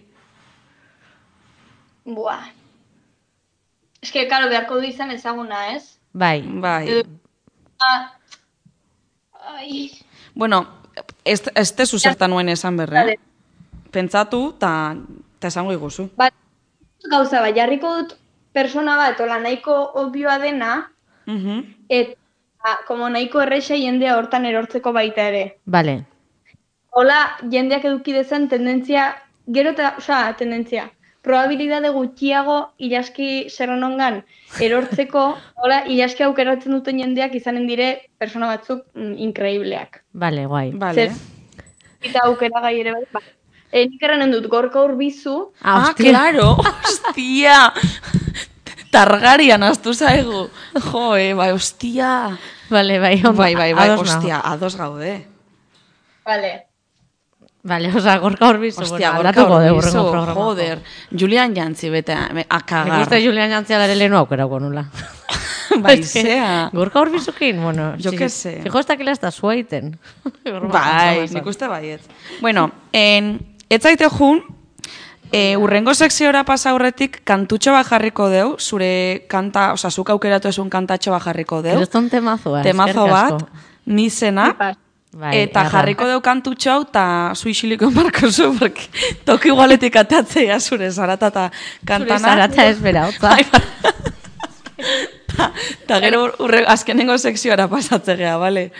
Speaker 4: Buah. Ez que, karo, beharko du izan ezaguna, ez?
Speaker 1: Bai,
Speaker 3: Bai.
Speaker 4: Ah. Ai.
Speaker 3: Bueno, ez, ez tezu zertan nuen esan berre.
Speaker 4: Vale.
Speaker 3: Pentsatu, eta esango iguzu.
Speaker 4: Bat, gauza bat, jarriko dut persona bat, ola nahiko obvioa dena,
Speaker 3: Mhm.
Speaker 4: eta como nahiko erresa jendea hortan erortzeko baita ere.
Speaker 1: vale.
Speaker 4: Hola, jendeak eduki dezan tendentzia, gero eta, osea, tendentzia, probabilidade gutxiago Ilaski Serranongan erortzeko, hola, Ilaski aukeratzen duten jendeak izanen dire persona batzuk mm, inkreibleak.
Speaker 1: Vale, guai.
Speaker 3: Vale.
Speaker 4: Zer, eta aukera gai ere bai. Ba. E, nik erranen dut, Gorka Urbizu,
Speaker 3: Ah,
Speaker 1: hostia.
Speaker 3: claro, hostia. Targarian astu zaigu. Jo, eh, bai, hostia.
Speaker 1: Vale, bai, ondo.
Speaker 3: Bai, bai, bai,
Speaker 1: Ados nago.
Speaker 3: hostia, ados gaude.
Speaker 4: vale,
Speaker 1: Vale, oza, gorka horbizu.
Speaker 3: Hostia,
Speaker 1: bueno,
Speaker 3: gorka
Speaker 1: aldatuko dugu
Speaker 3: horbizu,
Speaker 1: hurrengo programako.
Speaker 3: joder. Julian Jantzi, bete, a
Speaker 1: Nik
Speaker 3: kagar.
Speaker 1: uste Julian Jantzia gare lehenu aukerako nula.
Speaker 3: Bai, zea.
Speaker 1: Gorka horbizukin, bueno.
Speaker 3: Jo
Speaker 1: si-
Speaker 3: que sé.
Speaker 1: Fijo ez dakila ez da zuaiten.
Speaker 3: Bai, nik uste baiet. Bueno, en, ez zaite jun, e, urrengo sekziora pasa aurretik kantutxo bat jarriko deu, zure kanta, oza, zuk aukeratu esun kantatxo bat jarriko deu.
Speaker 1: Ereston temazoa,
Speaker 3: Temazo
Speaker 1: eskerrik
Speaker 3: bat,
Speaker 1: asko.
Speaker 3: nizena,
Speaker 4: Flipas.
Speaker 1: Bai,
Speaker 3: eta
Speaker 1: erra.
Speaker 3: jarriko deu kantutxo hau, eta zu isiliko marko zu, porque toki igualetik atatzea zure zarata eta
Speaker 1: Zure
Speaker 3: kantana.
Speaker 1: zarata ez bera, hotza.
Speaker 3: Bai, bai. Ta, ta gero urre, azkenengo sekzioara pasatzea, bale?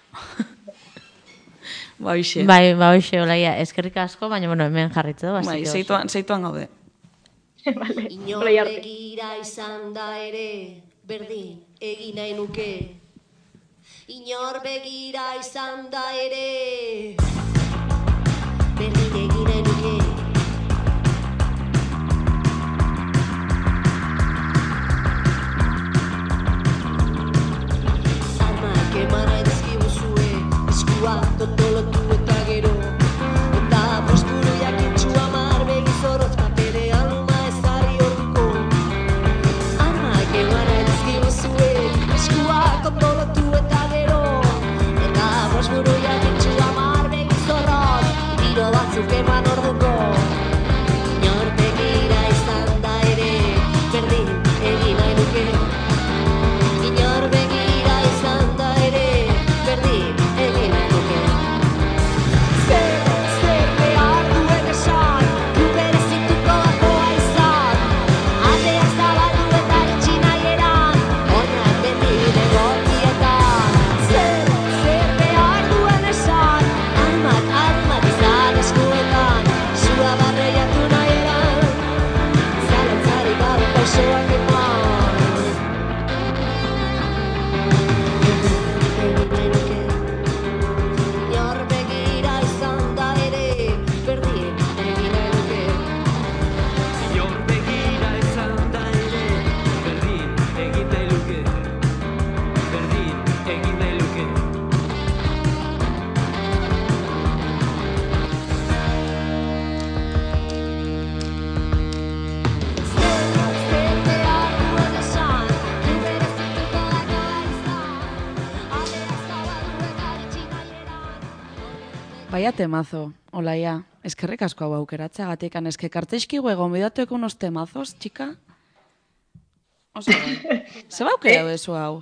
Speaker 3: Ba, bixe.
Speaker 1: Bai, ba, hoxe, olaia, eskerrik asko, baina, bueno, hemen jarritze du,
Speaker 3: Bai, zeituan, zeituan gaude.
Speaker 4: vale,
Speaker 6: Inor
Speaker 4: play arte.
Speaker 6: begira izan da ere, berdin egin nahi nuke. Inor begira izan da ere, berdin egin nahi nuke. Armak eman nahi dizkiguzue, eskua dotolotu eta gero. Eta posturo jakintxu amar begizorotz paperean luma ezari orduko. Armak
Speaker 3: Baia temazo, olaia. Eskerrik asko hau aukeratzeagatik, eske karteiskigu egon bidatueko unos temazos, txika? Oso, ze baukera duzu hau?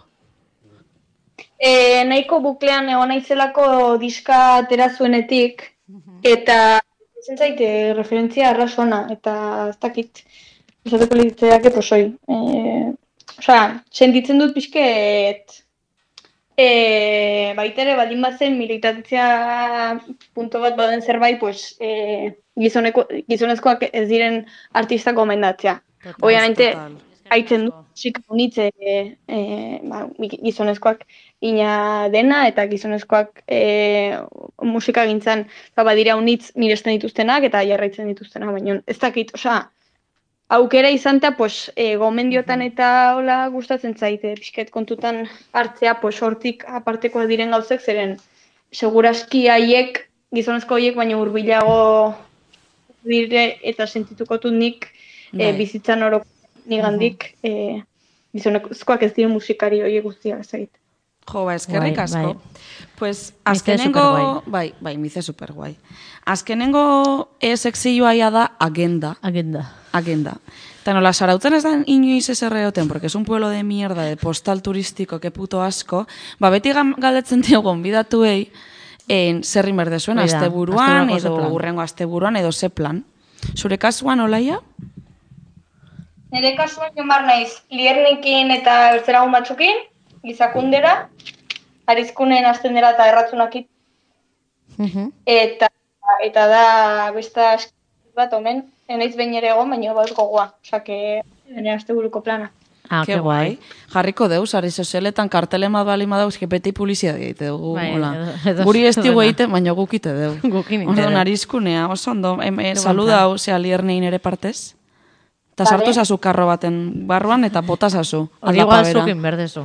Speaker 4: E, nahiko buklean egon naizelako diska atera zuenetik, eta zen zaite referentzia arrasona, eta ez dakit, esateko litzeak eposoi. E, Osea, sentitzen dut pixket, e, baitere baldin bazen militantzia punto bat baden zerbait, pues, e, gizoneko, gizonezkoak ez diren artistak gomendatzea. Obviamente, haitzen du, musika unitze e, e, ba, gizonezkoak ina dena, eta gizonezkoak e, musika gintzan ba, badira unitz miresten dituztenak, eta jarraitzen dituztenak, baina ez dakit, osea, aukera izan eta, pues, e, gomendiotan eta hola gustatzen zaite, pixket kontutan hartzea, pues, hortik apartekoa diren gauzek, zeren seguraski haiek, gizonezko haiek, baina hurbilago dire eta sentituko dut nik e, bizitzan orok nigandik, e, gizonezkoak ez diren musikari horiek guztiak ezagite.
Speaker 3: Jo, ba, eskerrik
Speaker 1: Bai,
Speaker 3: asko.
Speaker 1: bai.
Speaker 3: Pues,
Speaker 1: Mize
Speaker 3: azkenengo...
Speaker 1: superguai.
Speaker 3: Bai, bai, mize superguai. Azkenengo e-sekzioa da agenda.
Speaker 1: Agenda.
Speaker 3: Agenda. Eta nola, Sarautzen ez da inoiz eserreoten, porque es un pueblo de mierda, de postal turístico, que puto asko, ba, beti galdetzen diogon bidatuei, en zerri merdezuen,
Speaker 1: Oida,
Speaker 3: asteburuan,
Speaker 1: asteburako ze
Speaker 3: edo
Speaker 1: plan.
Speaker 3: urrengo asteburuan, edo ze plan. Zure kasuan, olaia?
Speaker 4: Nire kasuan jomar naiz, Liernekin eta bertzeragun batzukin, gizakundera, arizkunen hasten dela eta erratzunakit, eta, eta da besta bat omen, enaiz behin ere egon, baina bat gogoa, osake, nire asteburuko plana.
Speaker 1: Ah,
Speaker 3: Ke
Speaker 1: que guai.
Speaker 3: Jarriko deuz, sare sozialetan kartelen bat bali madauz, que beti publizia egite dugu,
Speaker 1: Bai,
Speaker 3: hola.
Speaker 1: edo- edo-
Speaker 3: Guri ez digu
Speaker 1: dena.
Speaker 3: egiten, baina gukite dugu.
Speaker 1: Gukin
Speaker 3: Ondo,
Speaker 1: egiten.
Speaker 3: narizkunea, oso ondo, em, eh,
Speaker 1: Zer
Speaker 3: saluda hau, zea Liernein ere partez. Eta
Speaker 4: Vale.
Speaker 3: sartu zazu karro baten barruan, eta bota zazu.
Speaker 1: Hori igual zukin berdezu.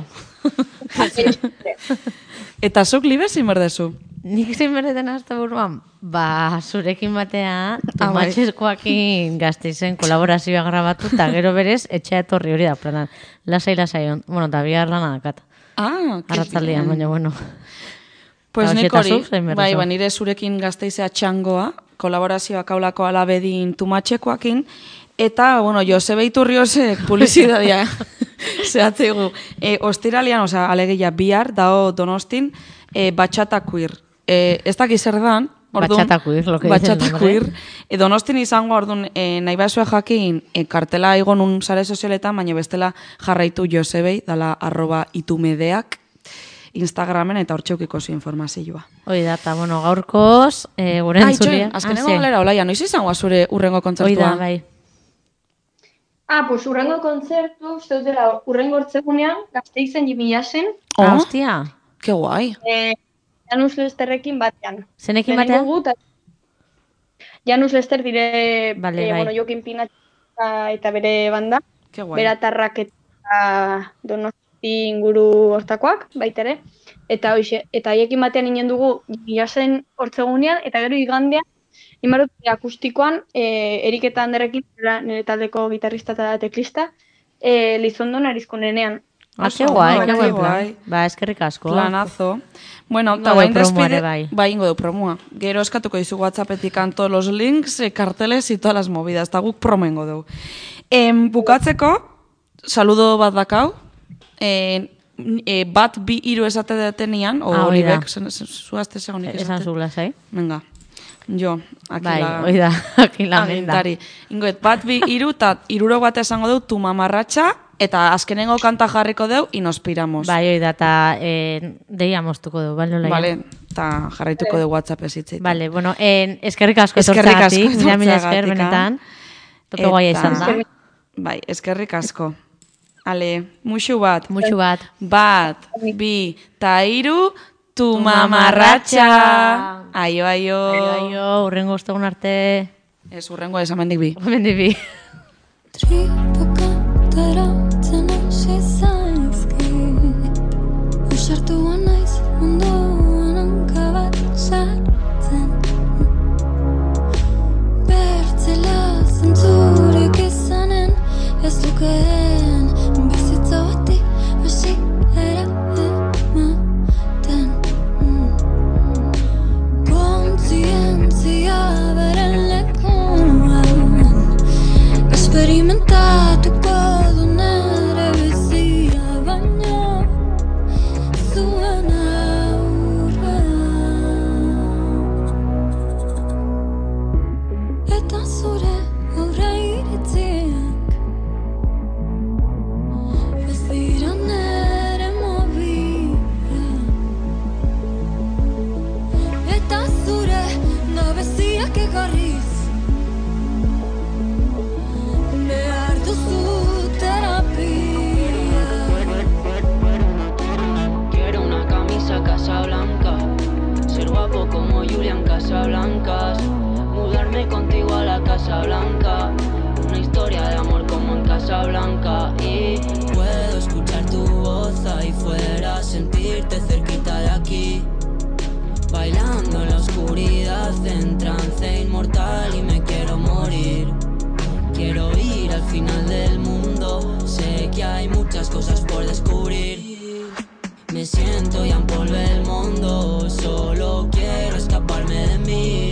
Speaker 3: Eta zuk libe zin berdezu.
Speaker 1: Nik zein berdetan azte buruan, ba, zurekin batea,
Speaker 3: Ah, bai.
Speaker 1: Tomatxeskoakin Gasteizen kolaborazioa grabatu, eta gero berez, etxea etorri hori da, planan. Lasai, lasai, on. Bueno, eta bihar lana dakat.
Speaker 3: Ah, que
Speaker 1: Arratzaldean,
Speaker 3: bien.
Speaker 1: baina, bueno.
Speaker 3: Pues
Speaker 1: Eta
Speaker 3: nik
Speaker 1: hoxe,
Speaker 3: hori,
Speaker 1: eta zuk zein berdezu?
Speaker 3: bai, ba, nire zurekin Gasteizea txangoa, kolaborazioa kaulako alabedin tumatxekoakin, eta, bueno, Josebe Iturriosek publizidadia zehatzeigu. E, ostiralian, oza, alegia bihar, dao Donostin, e, batxata queer. E, ez dakiz zer dan, orduan,
Speaker 1: Batxata queer, lo que dice el
Speaker 3: batxata
Speaker 1: nombre.
Speaker 3: queer. E, Donostin izango, orduan, e, nahi bazue jakin, e, kartela igonun sare sozialetan, baina bestela jarraitu Josebei, dala arroba itumedeak, Instagramen eta hortxeukiko zu informazioa.
Speaker 1: Hoi da, eta, bueno, gaurkoz, e, gure
Speaker 3: Ah,
Speaker 1: entzulia.
Speaker 3: itxoin, azkenengo galera, olaia, noiz izango zure urrengo
Speaker 1: Hoi
Speaker 3: kontzertua?
Speaker 1: da, bai.
Speaker 4: Ah, pues urrengo kontzertu, uste dut dela, urrengo hortzegunean, Gasteizen jimilasen,
Speaker 3: Oh,
Speaker 1: Ah, hostia.
Speaker 3: que guai.
Speaker 4: eh, Janus Lesterrekin batean.
Speaker 1: Zenekin
Speaker 4: Lehenengo
Speaker 1: batean?
Speaker 4: gu, ta- Janus Lester dire,
Speaker 1: Bale,
Speaker 4: eh,
Speaker 1: bai.
Speaker 4: bueno, Jokin Pinatxa eta bere banda,
Speaker 3: Que guai.
Speaker 4: Beratarrak eta Donosti inguru hortakoak, baita ere. Eta hoixe, eta haiekin batean inen dugu jimilasen hortzegunean, eta gero igandean, Imarut akustikoan, e, Erik eta Anderrekin, nire taldeko gitarrista eta teklista, e, Lizondon arizkunenean.
Speaker 1: Ah,
Speaker 3: Oso
Speaker 1: que guai,
Speaker 3: ondo,
Speaker 1: que
Speaker 3: que
Speaker 1: guai
Speaker 3: guai.
Speaker 1: plan. Ba, eskerrik asko.
Speaker 3: Planazo. Bueno,
Speaker 1: Ingo
Speaker 3: eta
Speaker 1: deu
Speaker 3: guain
Speaker 1: promoa
Speaker 3: despide...
Speaker 1: ere, bai.
Speaker 3: Bai, ingo deu promua. Gero eskatuko dizu WhatsAppetik todos los links, eh, carteles y todas las movidas. Eta guk promo ingo deu. Em, bukatzeko, saludo bat dakau. Eh, eh, bat bi hiru esate detenian, o
Speaker 1: Ah, hori da.
Speaker 3: olibek, zuazte segonik esate.
Speaker 1: Esan zugula, zai?
Speaker 3: Venga. Jo, aquí
Speaker 1: Bai,
Speaker 3: la...
Speaker 1: hoi da, aki la menda.
Speaker 3: Agintari. Ingoet, bat bi hiru eta hiruro bat esango deu tu mamarratxa, eta azkenengo kanta jarriko deu, y nos piramos.
Speaker 1: Bai, hoi da, eta e, deia moztuko du, bale, olaia?
Speaker 3: Vale, eta jarraituko du WhatsApp ez hitzeiten.
Speaker 1: Bale, bueno, en, eskerrik asko
Speaker 3: Eskerrik asko
Speaker 1: etortzeagatik, mila mila esker
Speaker 3: etortzeagatik,
Speaker 1: benetan. Tope
Speaker 3: Eta-
Speaker 1: guaia izan da.
Speaker 3: Bai, eskerrik asko. Ale, muxu bat.
Speaker 1: Muxu bat.
Speaker 3: Bat, bi, ta hiru, tu
Speaker 1: Tu
Speaker 3: mamarratxa.
Speaker 1: mamarratxa.
Speaker 3: Aio, aio.
Speaker 1: Aio, aio, urrengo ostegun arte.
Speaker 3: Ez, urrengo ez, amendik bi.
Speaker 1: Mendibi.
Speaker 7: Tripaka taratzen hasi zaizki Usartua naiz munduan hanka bat sartzen Bertzela zentzurik izanen ez dukeen bizitza bati hasiera ematen Kontzi
Speaker 8: irme contigo a la Casa Blanca. Una historia de amor como en Casablanca. Y puedo escuchar tu voz ahí fuera, sentirte cerquita de aquí, bailando en la oscuridad en trance inmortal y me quiero morir. Quiero ir al final del mundo, sé que hay muchas cosas por descubrir. Me siento y empolvé el mundo, solo quiero escaparme de mí.